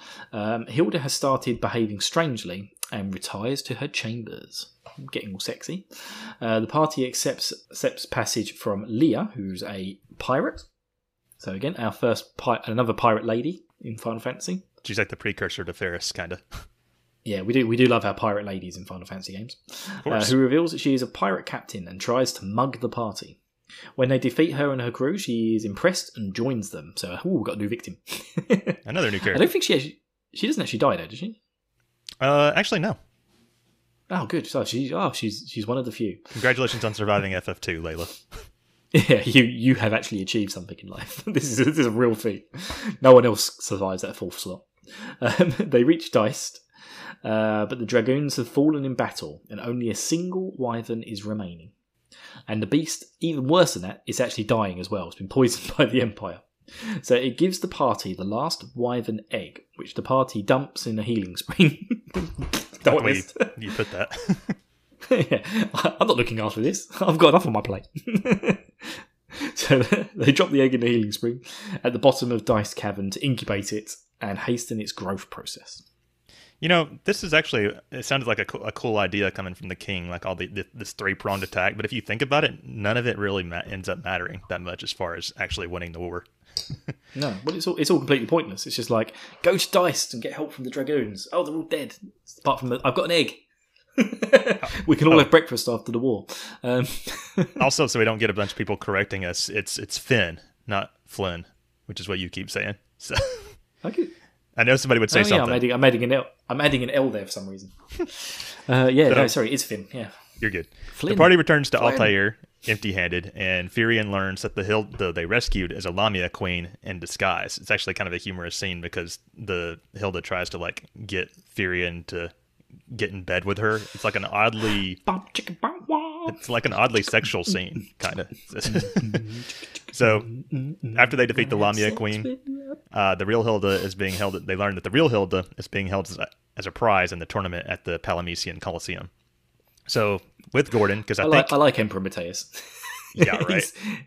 Hilda has started behaving strangely and retires to her chambers, getting all sexy. The party accepts passage from Leah, who's a pirate. So again, our first another pirate lady in Final Fantasy. She's like the precursor to Ferris, kind of. Yeah, we do love our pirate ladies in Final Fantasy games. Who reveals that she is a pirate captain and tries to mug the party. When they defeat her and her crew, she is impressed and joins them. So, we've got a new victim. Another new character. I don't think she doesn't actually die, though, does she? Actually, no. Oh, good. So she's one of the few. Congratulations on surviving FF2, Layla. Yeah, you have actually achieved something in life. This is a real feat. No one else survives that fourth slot. They reach Deist, but the Dragoons have fallen in battle, and only a single Wyvern is remaining. And the beast, even worse than that, is actually dying as well. It's been poisoned by the Empire. So it gives the party the last Wyvern egg, which the party dumps in a healing spring. Don't you put that. Yeah, I'm not looking after this. I've got enough on my plate. So they drop the egg in the healing spring at the bottom of Deist Cavern to incubate it and hasten its growth process. This is actually, it sounded like a cool idea coming from the king, like all this 3-pronged attack. But if you think about it, none of it really ends up mattering that much as far as actually winning the war. No, well, it's all completely pointless. It's just like, go to Dice and get help from the Dragoons. Oh, they're all dead. Apart from I've got an egg. We can all have breakfast after the war. Also, so we don't get a bunch of people correcting us, it's Finn, not Flynn, which is what you keep saying. So I know somebody would say something. I'm adding an L. I'm adding an L there for some reason. It's Finn. Yeah, you're good. Flynn. The party returns to Altair empty-handed, and Firion learns that the Hilda they rescued is a Lamia queen in disguise. It's actually kind of a humorous scene because the Hilda tries to like get Firion to get in bed with her. It's like an oddly sexual scene, kind of. So after they defeat the Lamia queen, the real Hilda is being held. They learn that the real Hilda is being held as a prize in the tournament at the Palamecian Colosseum. So with Gordon, because I like Emperor Mateus. Yeah, right.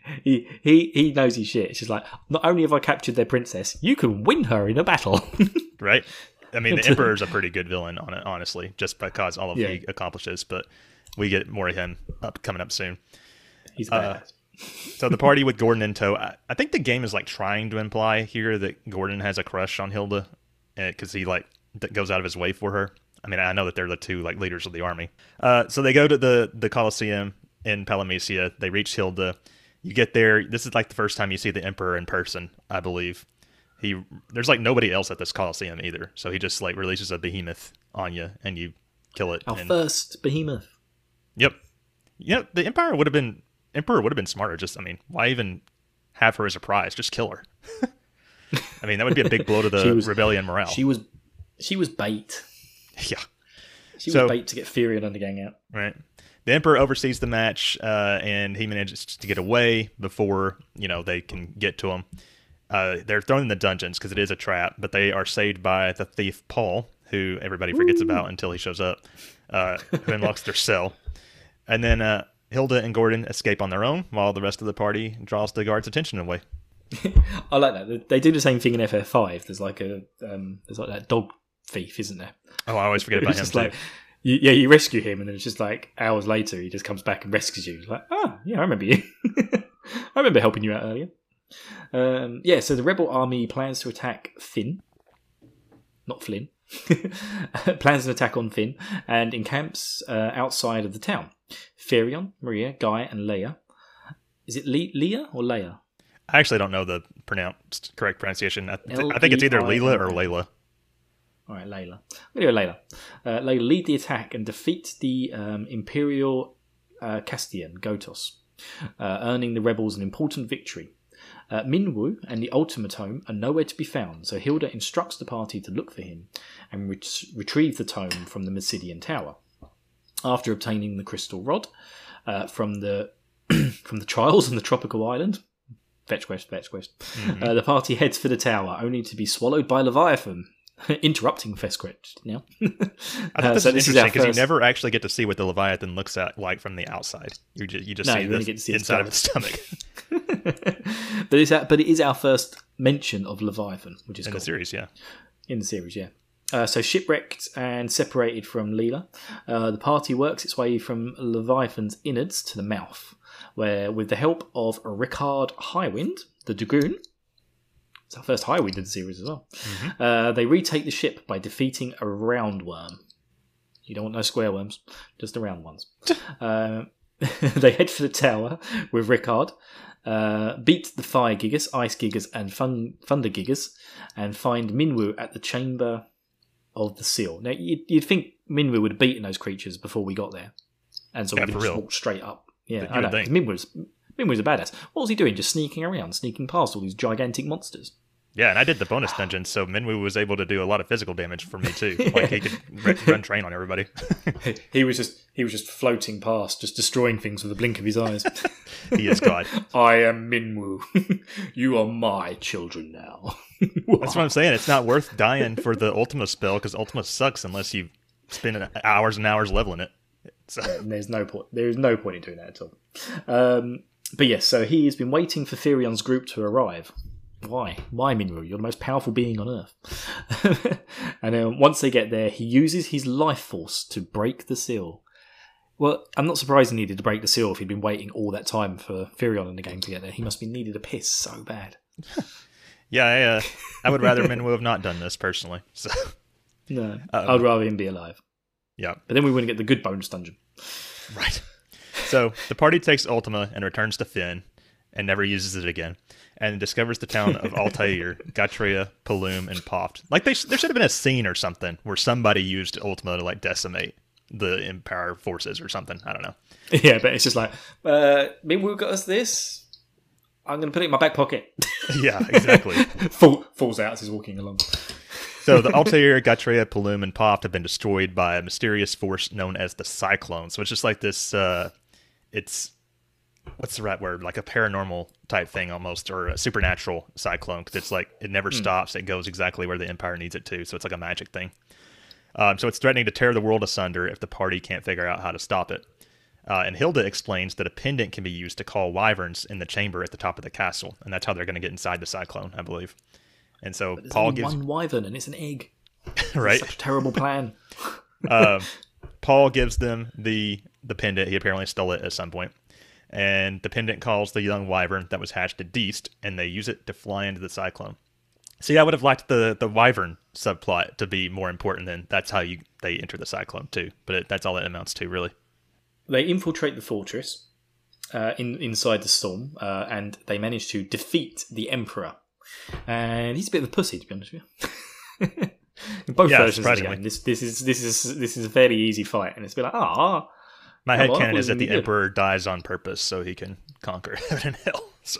he knows his shit. It's just like, not only have I captured their princess, you can win her in a battle. Right. I mean, the Emperor's a pretty good villain on it, honestly, just because all of he accomplishes. But we get more of him coming up soon. He's badass. So the party with Gordon in tow. I think the game is like trying to imply here that Gordon has a crush on Hilda, because he goes out of his way for her. I mean, I know that they're the two like leaders of the army. So they go to the Colosseum in Palamecia. They reach Hilda. You get there. This is like the first time you see the Emperor in person, I believe. There's like nobody else at this Colosseum either. So he just like releases a behemoth on you and you kill it. Our first behemoth. Yep. The Emperor would have been smarter. Just, I mean, why even have her as a prize? Just kill her. I mean, that would be a big blow to the rebellion morale. She was bait. Yeah. She was bait to get Firion and the gang out. Right. The Emperor oversees the match, and he manages to get away before, they can get to him. They're thrown in the dungeons because it is a trap, but they are saved by the thief Paul, who everybody forgets about until he shows up, who unlocks their cell. And then Hilda and Gordon escape on their own, while the rest of the party draws the guards' attention away. I like that. They do the same thing in FF5. There's like that dog thief, isn't there? Oh, I always forget about him too. Like, you rescue him, and then it's just like hours later, he just comes back and rescues you. Like, I remember you. I remember helping you out earlier. So the rebel army plans to attack Finn, not Flynn. Plans an attack on Finn and encamps outside of the town. Firion, Maria, Guy, and Leia. Is it Leia or Leia? I actually don't know the correct pronunciation. I think it's either Leela or Layla. All right, Layla. Anyway, Layla. Layla lead the attack and defeat the Imperial Castian, Gotos, earning the rebels an important victory. Minwu and the Ultimatome are nowhere to be found, so Hilda instructs the party to look for him and retrieve the tome from the Mysidian Tower. After obtaining the crystal rod from the trials on the tropical island, fetch quest. Mm-hmm. The party heads for the tower, only to be swallowed by Leviathan. Interrupting Festquest now. I thought this is interesting because you never actually get to see what the Leviathan looks like from the outside. You just see the inside of its stomach. But it is our first mention of Leviathan, which is in cool. The series, yeah. In the series, yeah. So shipwrecked and separated from Leela, the party works its way from Leviathan's innards to the mouth, where with the help of Rickard Highwind, the Dragoon. It's our first Highwind in the series as well. Mm-hmm. They retake the ship by defeating a roundworm. You don't want no square worms, just the round ones. They head for the tower with Rickard, beat the Fire Gigas, Ice Gigas, and Thunder Gigas, and find Minwu at the Chamber of the Seal. Now, you'd think Minwu would have beaten those creatures before we got there. And so we could just walk straight up. Yeah, I know. Minwu's a badass. What was he doing? Just sneaking around, sneaking past all these gigantic monsters. Yeah, and I did the bonus dungeon, so Minwu was able to do a lot of physical damage for me too. Like he could run train on everybody. He was just floating past, just destroying things with a blink of his eyes. He is God. I am Minwu. You are my children now. That's what I'm saying. It's not worth dying for the Ultima spell because Ultima sucks unless you spend hours and hours leveling it. So. There's no point. There is no point in doing that at all. But yes, so he has been waiting for Firion's group to arrive. Why? Why, Minwu? You're the most powerful being on Earth. And then once they get there, he uses his life force to break the seal. Well, I'm not surprised he needed to break the seal if he'd been waiting all that time for Firion in the game to get there. He must be needed a piss so bad. Yeah, I would rather Minwu have not done this personally. So No, I'd rather him be alive. yeah, But then we wouldn't get the good bonus dungeon. right. So the party takes Ultima and returns to Fynn, and never uses it again, and discovers the town of Altair, Gatria, Paloom, and Poft. Like there should have been a scene or something where somebody used Ultima to like decimate the Empire forces or something. I don't know. Yeah, but it's just like, Minwu got us this. I'm going to put it in my back pocket. Yeah, exactly. Falls out as he's walking along. So the Altair, Gatria, Paloom, and Poft have been destroyed by a mysterious force known as the Cyclone. So it's just like this, it's, what's the right word? Like a paranormal type thing almost, or a supernatural cyclone, because it's like, it never stops. It goes exactly where the Empire needs it to. So it's like a magic thing. So it's threatening to tear the world asunder if the party can't figure out how to stop it. And Hilda explains that a pendant can be used to call wyverns in the chamber at the top of the castle, and that's how they're going to get inside the cyclone, I believe. And so There's Paul only gives one wyvern and it's an egg. right. Such a terrible plan. Paul gives them the pendant. He apparently stole it at some point. And the pendant calls the young wyvern that was hatched at Deist, and they use it to fly into the cyclone. See, I would have liked the wyvern subplot to be more important than that's how they enter the cyclone too. But that's all it amounts to, really. They infiltrate the fortress inside the storm, and they manage to defeat the Emperor. And he's a bit of a pussy, to be honest with you. In both versions of the game, this is a fairly easy fight, and it's a bit like, My headcanon is that the Emperor dies on purpose so he can conquer heaven and hell. So.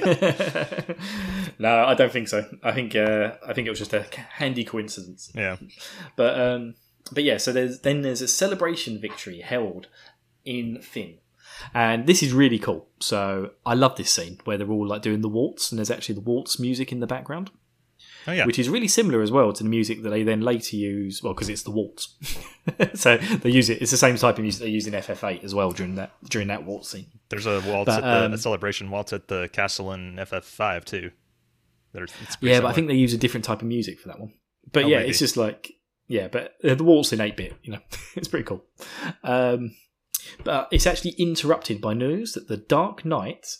No, I don't think so. I think it was just a handy coincidence. Yeah, but yeah. So there's a celebration victory held in Fynn, and this is really cool. So I love this scene where they're all like doing the waltz, and there's actually the waltz music in the background. Oh, yeah. Which is really similar as well to the music that they then later use, well, because it's the waltz. So they use it. It's the same type of music they use in FF8 as well during that waltz scene. There's a waltz a celebration waltz at the castle in FF5 too. But similar. I think they use a different type of music for that one. But maybe. It's just like, but the waltz in 8-bit, it's pretty cool. But it's actually interrupted by news that the Dark Knight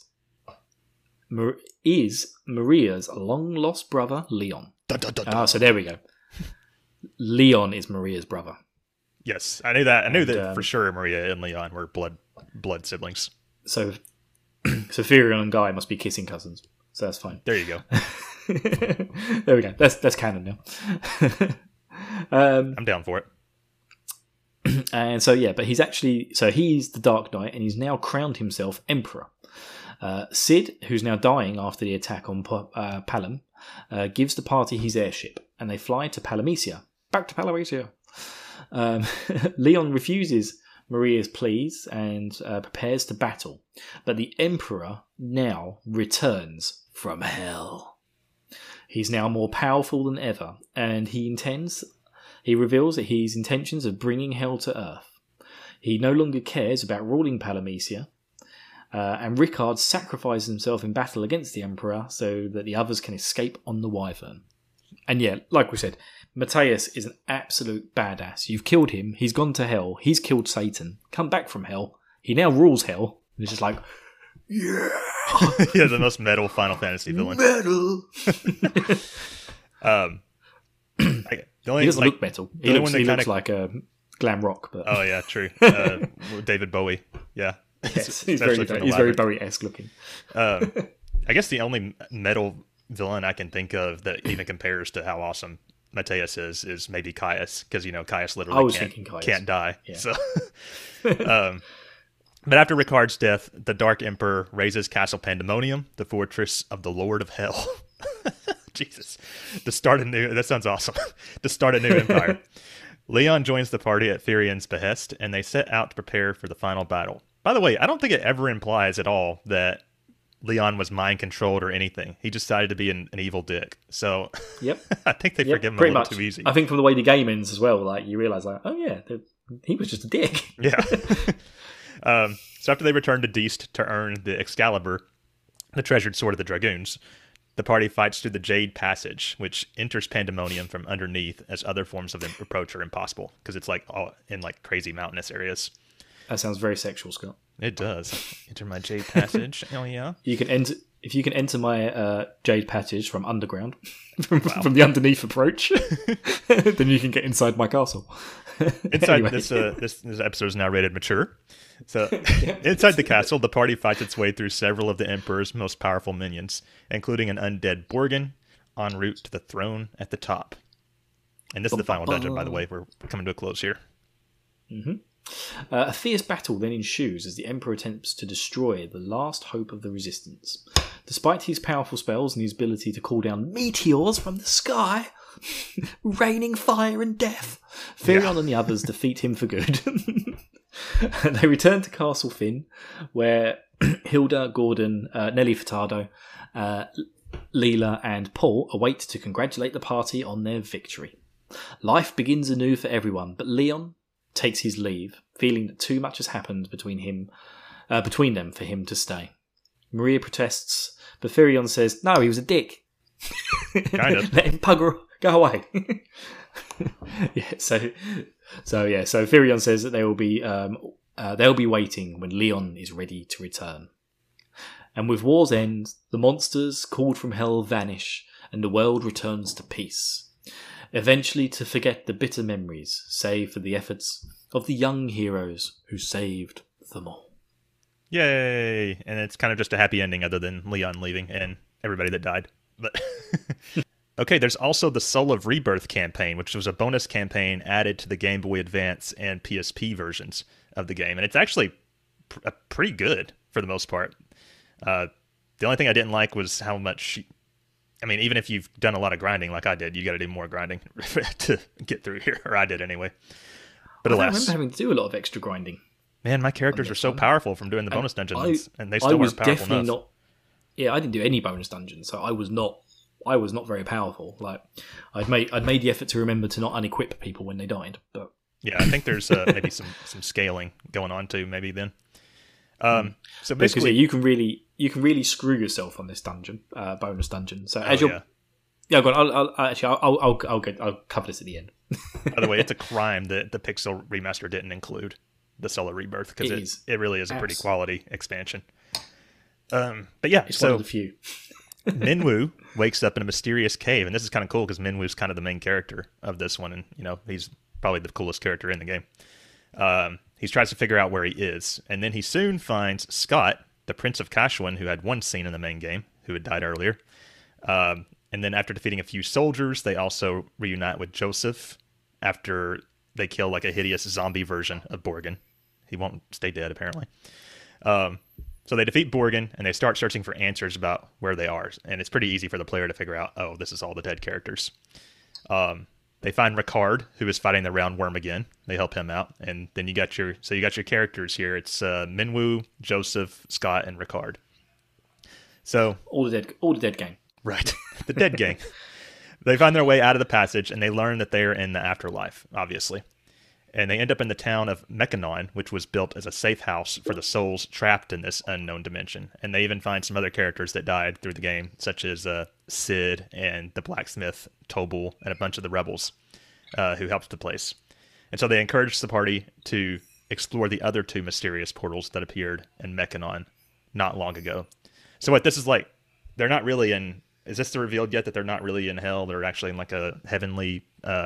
is Maria's long-lost brother, Leon. Dun, dun, dun, dun. So there we go. Leon is Maria's brother. Yes, I knew that. I knew that for sure Maria and Leon were blood siblings. So Firion and Guy must be kissing cousins. So that's fine. There you go. There we go. That's canon now. I'm down for it. And so, but he's the Dark Knight, and he's now crowned himself Emperor. Cid, who's now dying after the attack on Palom, gives the party his airship, and they fly to Palamecia. Back to Palamecia. Leon refuses Maria's pleas and prepares to battle, but the Emperor now returns from hell. He's now more powerful than ever, and he reveals that his intentions of bringing hell to Earth. He no longer cares about ruling Palamecia, and Rickard sacrifices himself in battle against the Emperor so that the others can escape on the Wyvern. And yeah, like we said, Matthias is an absolute badass. You've killed him, he's gone to hell, he's killed Satan, come back from hell, he now rules hell, and it's just like, yeah! Yeah, the most metal Final Fantasy villain. Metal! He doesn't look metal. He looks like a glam rock. But oh yeah, true. David Bowie. Yeah. Yes, he's very Bowie-esque looking. I guess the only metal villain I can think of that even compares to how awesome Matthias is maybe Caius, because Caius literally can't die. Yeah. So, but after Rickard's death, the Dark Emperor raises Castle Pandemonium, the fortress of the Lord of Hell. Jesus, that sounds awesome. To start a new empire. Leon joins the party at Firion's behest, and they set out to prepare for the final battle. By the way, I don't think it ever implies at all that Leon was mind-controlled or anything. He just decided to be an evil dick. So yep. I think they forgive him a little too easy. I think from the way the game ends as well, like you realise, like, oh yeah, he was just a dick. Yeah. So after they return to Deist to earn the Excalibur, the treasured sword of the Dragoons, the party fights through the Jade Passage, which enters Pandemonium from underneath, as other forms of approach are impossible because it's like all in like crazy mountainous areas. That sounds very sexual, Scott. It does. Enter my Jade Passage. Oh yeah. You can enter if you can enter my Jade Passage from underground, from the underneath approach, then you can get inside my castle. Inside Anyway. this episode is now rated mature. So inside the castle, the party fights its way through several of the Emperor's most powerful minions, including an undead Borgin, en route to the throne at the top. And this is the final dungeon, by the way. We're coming to a close here. A fierce battle then ensues as the Emperor attempts to destroy the last hope of the Resistance. Despite his powerful spells and his ability to call down meteors from the sky, raining fire and death, Firion and the others defeat him for good. They return to Castle Finn, where Hilda, Gordon, Nelly Furtado, Leela and Paul await to congratulate the party on their victory. Life begins anew for everyone, but Leon takes his leave, feeling that too much has happened between them for him to stay. Maria protests, but Firion says, "No, he was a dick. Kind of. Let him go away." So Firion says that they'll be waiting when Leon is ready to return. And with war's end, the monsters called from hell vanish, and the world returns to peace. Eventually to forget the bitter memories, save for the efforts of the young heroes who saved them all. Yay! And it's kind of just a happy ending other than Leon leaving and everybody that died. But okay, there's also the Soul of Rebirth campaign, which was a bonus campaign added to the Game Boy Advance and PSP versions of the game. And it's actually pretty good for the most part. The only thing I didn't like was how much... I mean, even if you've done a lot of grinding like I did, you got to do more grinding to get through here, or I did anyway. But I alas, remember having to do a lot of extra grinding. man, my characters are so powerful from doing the bonus dungeons, and they still weren't powerful enough. Not. Yeah, I didn't do any bonus dungeons, so I was not very powerful. Like I'd made the effort to remember to not unequip people when they died, but yeah, I think there's maybe some scaling going on too. Maybe then. So basically, you can really screw yourself on this dungeon, bonus dungeon. So as you're, go on. I'll cover this at the end. By the way, it's a crime that the Pixel remaster didn't include the Soul of Rebirth because it really is a pretty quality expansion. But yeah, it's so one of the few. Minwu wakes up in a mysterious cave, and this is kind of cool because Minwu's kind of the main character of this one, and he's probably the coolest character in the game. He tries to figure out where he is, and then he soon finds Scott, the Prince of Kashwan, who had one scene in the main game, who had died earlier. And then after defeating a few soldiers, they also reunite with Joseph after they kill like a hideous zombie version of Borgin. He won't stay dead, apparently. So they defeat Borgin, and they start searching for answers about where they are. And it's pretty easy for the player to figure out, oh, this is all the dead characters. They find Ricard, who is fighting the roundworm again. They help him out, and then you got your characters here. It's Minwu, Joseph, Scott, and Ricard. So all the dead gang. Right, the dead gang. They find their way out of the passage, and they learn that they are in the afterlife, obviously. And they end up in the town of Mechanon, which was built as a safe house for the souls trapped in this unknown dimension. And they even find some other characters that died through the game, such as Sid and the blacksmith, Tobul, and a bunch of the rebels who helped the place. And so they encourage the party to explore the other two mysterious portals that appeared in Mechanon not long ago. So what this is like, they're not really in... Is this revealed yet that they're not really in hell? They're actually in like a heavenly...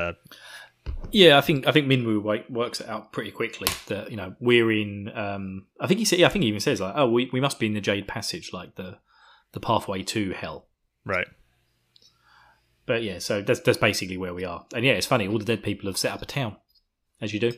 Yeah, I think Minwu works it out pretty quickly that we're in. I think he even says like, oh, we must be in the Jade Passage, like the pathway to hell. Right. But yeah, so that's basically where we are. And yeah, it's funny. All the dead people have set up a town, as you do.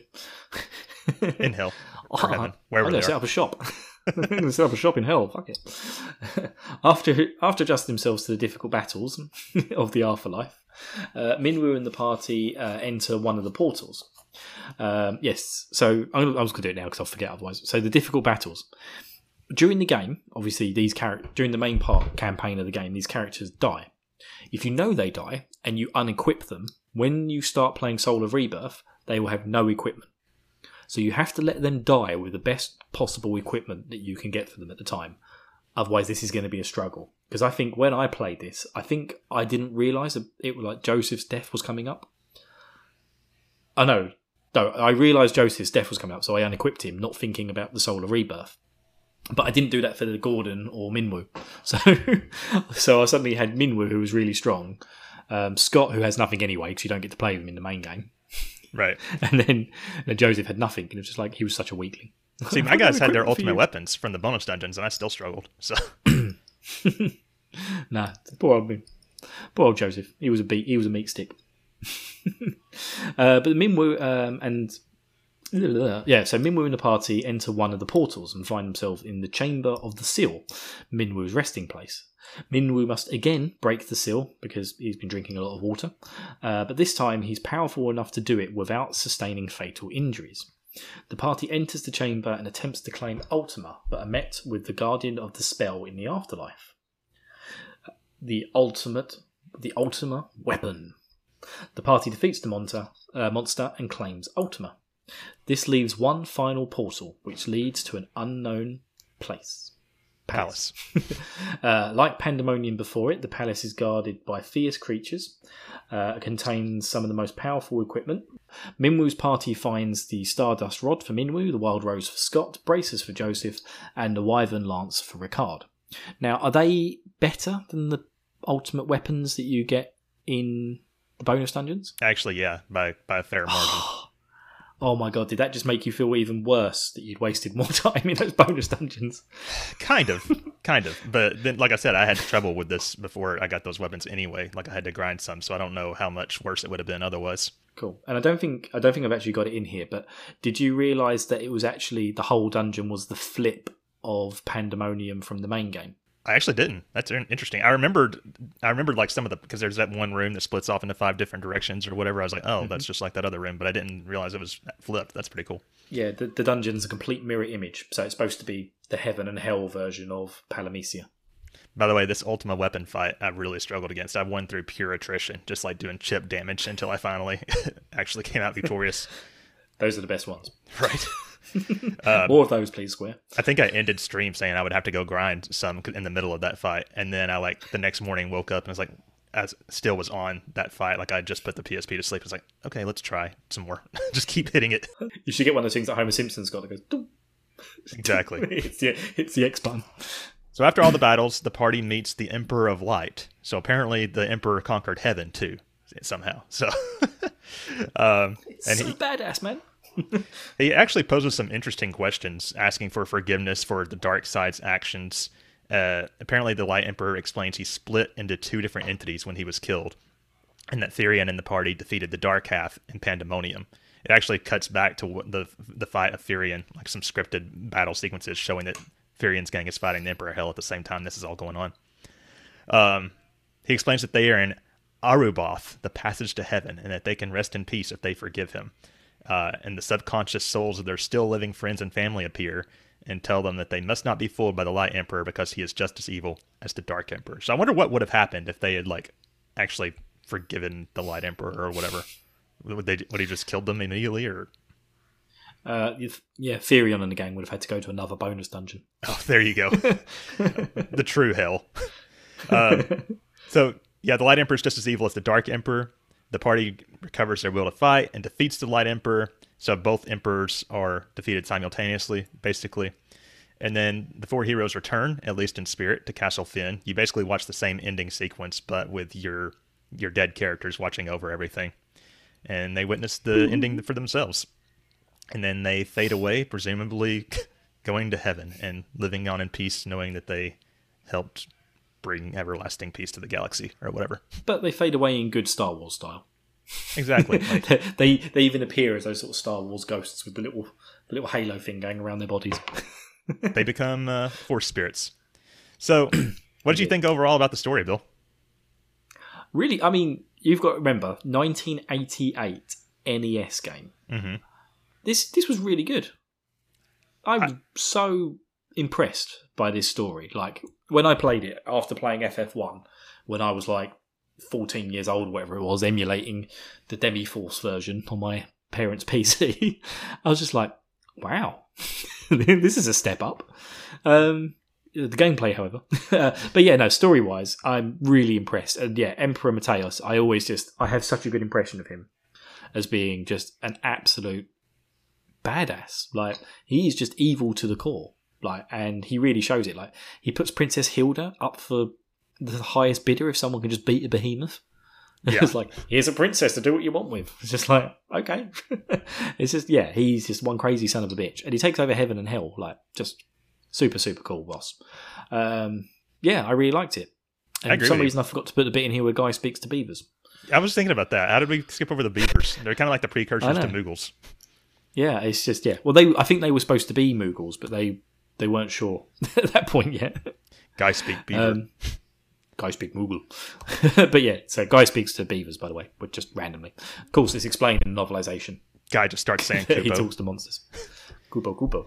In hell. Or heaven, wherever I'm they going to are. set up a shop. I'm going to set up a shop in hell. Fuck it. After adjusting themselves to the difficult battles of the afterlife, Minwu and the party enter one of the portals. Yes, so I'm just going to do it now because I'll forget otherwise. So the difficult battles. During the game, obviously, during the main campaign of the game, these characters die. If you know they die and you unequip them, when you start playing Soul of Rebirth, they will have no equipment. So you have to let them die with the best possible equipment that you can get for them at the time. Otherwise, this is going to be a struggle. Because I think when I played this, I think I didn't realise that it was like Joseph's death was coming up. I know. No, I realised Joseph's death was coming up, so I unequipped him, not thinking about the Solar Rebirth. But I didn't do that for the Gordon or Minwoo. So I suddenly had Minwoo, who was really strong. Scott, who has nothing anyway, because you don't get to play with him in the main game. Right. And then Joseph had nothing, and it was just like, he was such a weakling. See, my guys had their ultimate weapons from the bonus dungeons, and I still struggled. So, nah, poor old Joseph. He was a meat stick. But Minwoo so Minwoo and the party enter one of the portals and find themselves in the Chamber of the Seal, Minwoo's resting place. Minwoo must again break the seal because he's been drinking a lot of water, but this time he's powerful enough to do it without sustaining fatal injuries. The party enters the chamber and attempts to claim Ultima, but are met with the guardian of the spell in the afterlife. The Ultima weapon. The party defeats the monster and claims Ultima. This leaves one final portal, which leads to an unknown palace. Like Pandemonium before it, the palace is guarded by fierce creatures. It contains some of the most powerful equipment. Minwoo's party finds the Stardust Rod for Minwoo, the Wild Rose for Scott, Braces for Joseph, and the Wyvern Lance for Ricard. Now, are they better than the ultimate weapons that you get in the bonus dungeons? Actually, yeah, by a fair margin. Oh my god, did that just make you feel even worse that you'd wasted more time in those bonus dungeons? Kind of. But then, like I said, I had trouble with this before I got those weapons anyway. Like, I had to grind some, so I don't know how much worse it would have been otherwise. Cool. And I don't think I've actually got it in here, but did you realise that it was actually the whole dungeon was the flip of Pandemonium from the main game? I actually didn't. That's interesting. I remembered like some of the, because there's that one room that splits off into 5 different directions or whatever. I was like, oh, that's just like that other room, but I didn't realize it was flipped. That's pretty cool. Yeah, the dungeon's a complete mirror image, so it's supposed to be the heaven and hell version of Palamecia. By the way, this Ultima weapon fight I really struggled against. I won through pure attrition, just like doing chip damage until I finally actually came out victorious. Those are the best ones. Right. More of those, please, Square. I think I ended stream saying I would have to go grind some in the middle of that fight, and then I the next morning woke up and was like, I still was on that fight. Like, I just put the PSP to sleep. I was like, okay, let's try some more. Just keep hitting it. You should get one of those things that Homer Simpson's got that goes, doo. Exactly. It's the X button. So after all the battles, the party meets the Emperor of Light. So apparently the Emperor conquered heaven too, somehow. So, It's so badass, man. He actually poses some interesting questions, asking for forgiveness for the dark side's actions. Apparently, the Light Emperor explains he split into 2 different entities when he was killed, and that Therion and the party defeated the Dark Half in Pandemonium. It actually cuts back to the fight of Therion, like some scripted battle sequences showing that Therion's gang is fighting the Emperor Hell at the same time this is all going on. He explains that they are in Aruboth, the passage to heaven, and that they can rest in peace if they forgive him. And the subconscious souls of their still living friends and family appear and tell them that they must not be fooled by the Light Emperor because he is just as evil as the Dark Emperor. So I wonder what would have happened if they had actually forgiven the Light Emperor or whatever. Would he just killed them immediately, or? Therion and the gang would have had to go to another bonus dungeon. Oh, there you go. The true hell. So yeah, the Light Emperor is just as evil as the Dark Emperor. The party recovers their will to fight and defeats the Light Emperor, so both emperors are defeated simultaneously, basically. And then the 4 heroes return, at least in spirit, to Castle Finn. You basically watch the same ending sequence, but with your dead characters watching over everything. And they witness the ending for themselves. And then they fade away, presumably going to heaven and living on in peace, knowing that they helped bring everlasting peace to the galaxy or whatever. But they fade away in good Star Wars style. Exactly. They even appear as those sort of Star Wars ghosts with the little halo thing going around their bodies. They become force spirits. So, what did you think overall about the story, Bill? Really, I mean, you've got to remember, 1988 NES game. Mm-hmm. This was really good. I was so impressed by this story. Like, when I played it, after playing FF1, when I was 14 years old, whatever it was, emulating the Demi-Force version on my parents' PC, I was just like, wow, this is a step up. the gameplay, however. But yeah, no, story wise, I'm really impressed. And yeah, Emperor Mateos, I have such a good impression of him as being just an absolute badass. Like, he's just evil to the core. Like, and he really shows it. Like, he puts Princess Hilda up for the highest bidder if someone can just beat a behemoth. Yeah. It's like, here's a princess to do what you want with. It's just like, okay. It's just, yeah, he's just one crazy son of a bitch. And he takes over heaven and hell. Like, just super, super cool boss. Yeah, I really liked it. And for some reason, I forgot to put the bit in here where Guy speaks to beavers. I was thinking about that. How did we skip over the beavers? They're kind of like the precursors to Moogles. Yeah, it's just, yeah. Well, I think they were supposed to be Moogles, but they weren't sure at that point yet. Guy speak beaver. Guy speak Moogle. But yeah, so Guy speaks to beavers, by the way, but just randomly. Of course, it's explained in the novelisation. Guy just starts saying Kupo. He talks to monsters. Kupo, Kupo.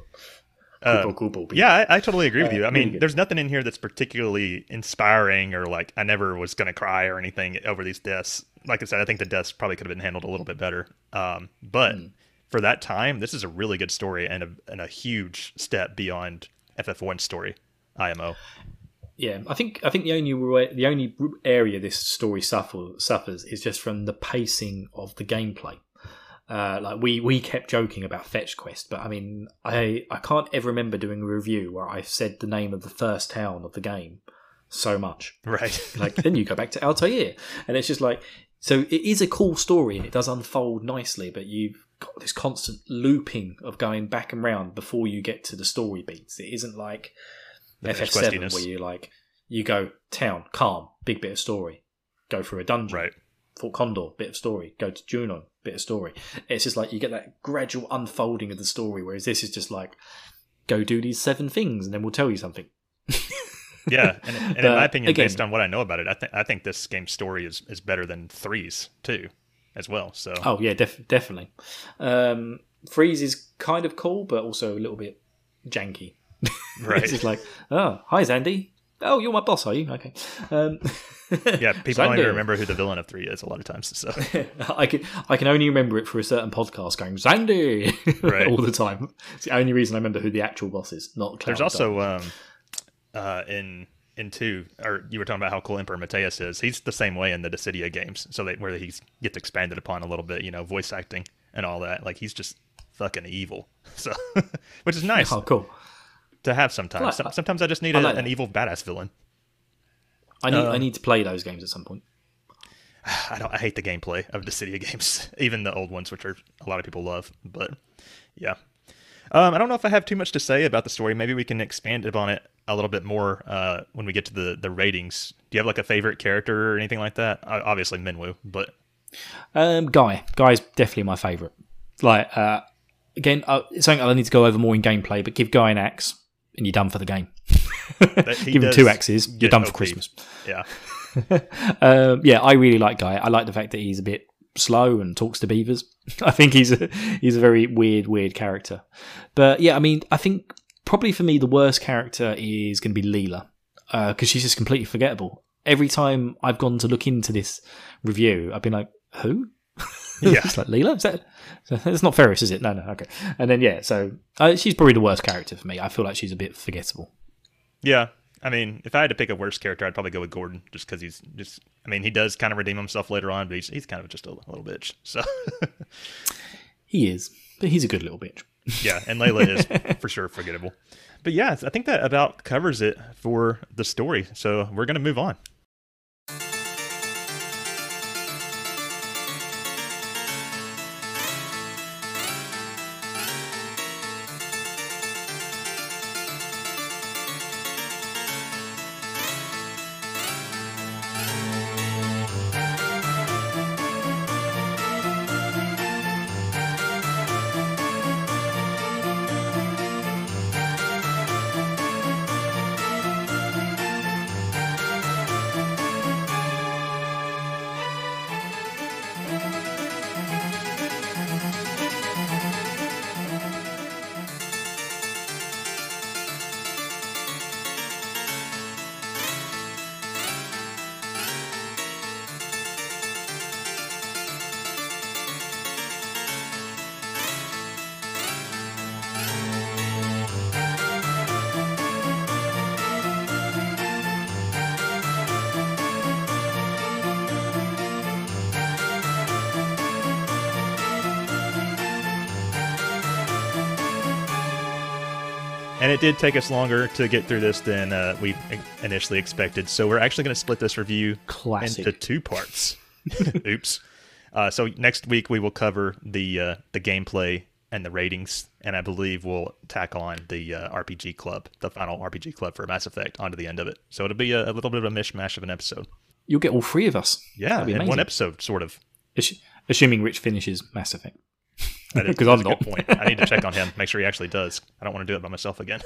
Kupo. Yeah, I totally agree with you. I mean, there's nothing in here that's particularly inspiring or like I never was going to cry or anything over these deaths. Like I said, I think the deaths probably could have been handled a little bit better. But for that time, this is a really good story and a huge step beyond FF1's story, IMO. Yeah, I think the only area this story suffers is just from the pacing of the gameplay. Like we kept joking about Fetch Quest, but I mean, I can't ever remember doing a review where I said the name of the first town of the game so much. Right. Like, then you go back to Altair, and it's just like, so it is a cool story and it does unfold nicely, but you've got this constant looping of going back and round before you get to the story beats. It isn't like FF7 where you like, you go town, calm, big bit of story, go through a dungeon, right. Fort Condor, bit of story, go to Junon, bit of story. It's just like you get that gradual unfolding of the story, whereas this is just like, go do these 7 things and then we'll tell you something. Yeah, and in my opinion, again, based on what I know about it, I think this game's story is better than 3's too, as well. So oh yeah, definitely. 3's is kind of cool, but also a little bit janky. Right. It's just like, oh, hi Zandy. Oh, you're my boss, are you? Okay. Yeah, people don't even remember who the villain of 3 is a lot of times. So I can only remember it for a certain podcast going Zandy right. all the time. It's the only reason I remember who the actual boss is, not Cloud. There's also in 2, or you were talking about how cool Emperor Mateus is. He's the same way in the Dissidia games, so where he gets expanded upon a little bit, voice acting and all that. Like, he's just fucking evil, so which is nice. Oh, cool. To have sometimes. Sometimes I just need an evil badass villain. I need to play those games at some point. I hate the gameplay of Dissidia games, even the old ones, which a lot of people love. But yeah, I don't know if I have too much to say about the story. Maybe we can expand upon it a little bit more when we get to the ratings. Do you have like a favorite character or anything like that? Obviously Minwu, but Guy's definitely my favorite. Like again, it's something I need to go over more in gameplay, but give Guy an axe and you're done for the game. Give him 2 axes, you're done for Christmas. Yeah. Yeah, I really like Guy. I like the fact that he's a bit slow and talks to beavers. I think he's a very weird character. But yeah, I mean, I think probably for me the worst character is going to be Leela, because she's just completely forgettable. Every time I've gone to look into this review, I've been like, who? Yeah. It's like, Leela? It's not Ferris, is it? No, okay. And then, yeah, so she's probably the worst character for me. I feel like she's a bit forgettable. Yeah. I mean, if I had to pick a worst character, I'd probably go with Gordon, just because he does kind of redeem himself later on, but he's kind of just a little bitch. So he is, but he's a good little bitch. Yeah, and Layla is for sure forgettable. But yeah, I think that about covers it for the story. So we're going to move on. And it did take us longer to get through this than we initially expected. So we're actually going to split this review Classic. into 2 parts. Oops. So next week we will cover the gameplay and the ratings, and I believe we'll tack on the RPG club, the final RPG club for Mass Effect, onto the end of it. So it'll be a little bit of a mishmash of an episode. You'll get all 3 of us. Yeah, That'd be in amazing. one episode, sort of. Assuming Rich finishes Mass Effect. That is, 'Cause that's I'm a not. good point. I need to check on him, make sure he actually does. I don't want to do it by myself again.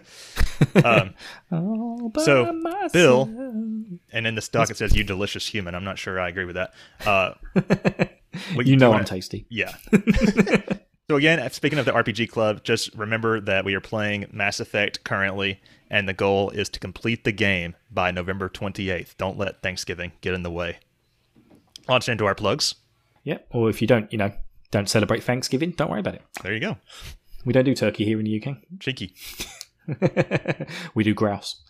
So, Bill, and in this doc it says, "You delicious human." I'm not sure I agree with that. You know I'm tasty. Yeah. So again, speaking of the RPG Club, just remember that we are playing Mass Effect currently, and the goal is to complete the game by November 28th. Don't let Thanksgiving get in the way. Launch into our plugs. Yeah, or if you don't celebrate Thanksgiving, don't worry about it. There you go. We don't do turkey here in the UK. Cheeky. We do grouse.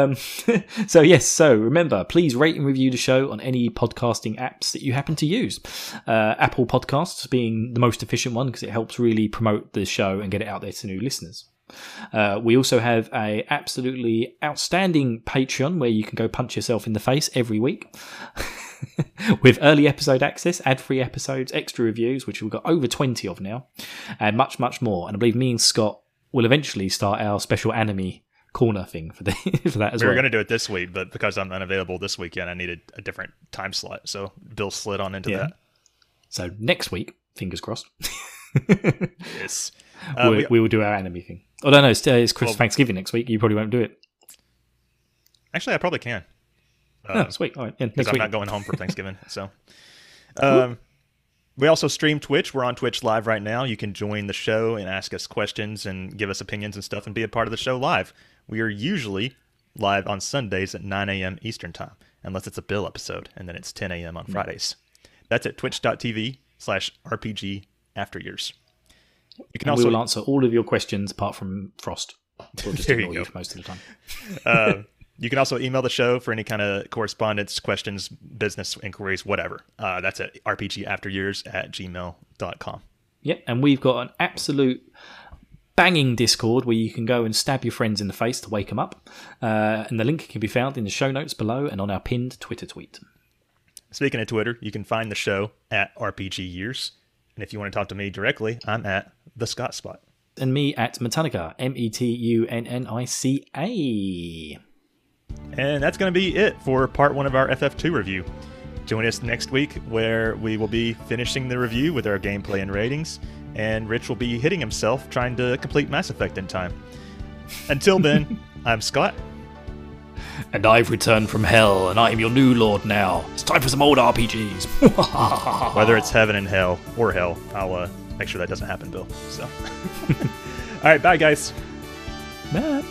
So remember, please rate and review the show on any podcasting apps that you happen to use. Apple Podcasts being the most efficient one because it helps really promote the show and get it out there to new listeners. We also have a absolutely outstanding Patreon where you can go punch yourself in the face every week. With early episode access, ad-free episodes, extra reviews, which we've got over 20 of now, and much, much more. And I believe me and Scott will eventually start our special anime corner thing for that as well. We were going to do it this week, but because I'm unavailable this weekend, I needed a different time slot. So Bill slid on into that. So next week, fingers crossed, Yes. we will do our anime thing. Although no, it's Thanksgiving next week. You probably won't do it. Actually, I probably can. Sweet. All right. Yeah, Because next I'm week. not going home for Thanksgiving. So, we also stream Twitch. We're on Twitch live right now. You can join the show and ask us questions and give us opinions and stuff and be a part of the show live. We are usually live on Sundays at 9 a.m. Eastern Time, unless it's a Bill episode, and then it's 10 a.m. on Fridays. That's at twitch.tv/RPG Afteryears. You can we will answer all of your questions apart from Frost. We'll just There you ignore you go. for most of the time. You can also email the show for any kind of correspondence, questions, business inquiries, whatever. That's at rpgafteryears@gmail.com. Yep, and we've got an absolute banging Discord where you can go and stab your friends in the face to wake them up. And the link can be found in the show notes below and on our pinned Twitter tweet. Speaking of Twitter, you can find the show at RPG Years. And if you want to talk to me directly, I'm at the Scott Spot. And me at Metunica, Metunnica. And that's going to be it for part 1 of our FF2 review. Join us next week where we will be finishing the review with our gameplay and ratings, and Rich will be hitting himself trying to complete Mass Effect in time. Until then, I'm Scott. And I've returned from hell, and I'm your new lord now. It's time for some old RPGs. Whether it's heaven and hell, or hell, I'll make sure that doesn't happen, Bill. So, all right, bye, guys. Bye.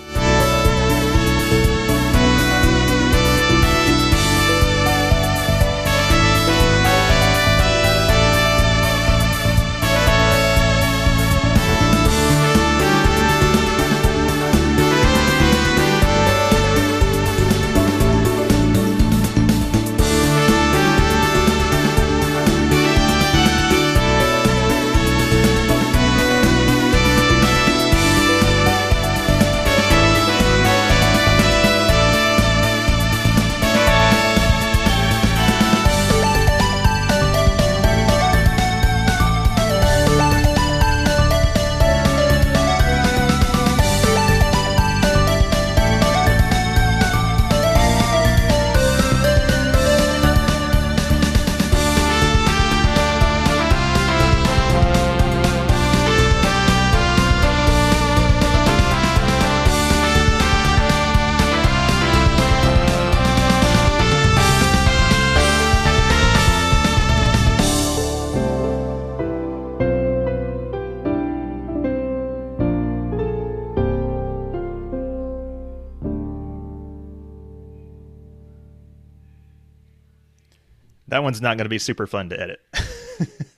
That one's not going to be super fun to edit.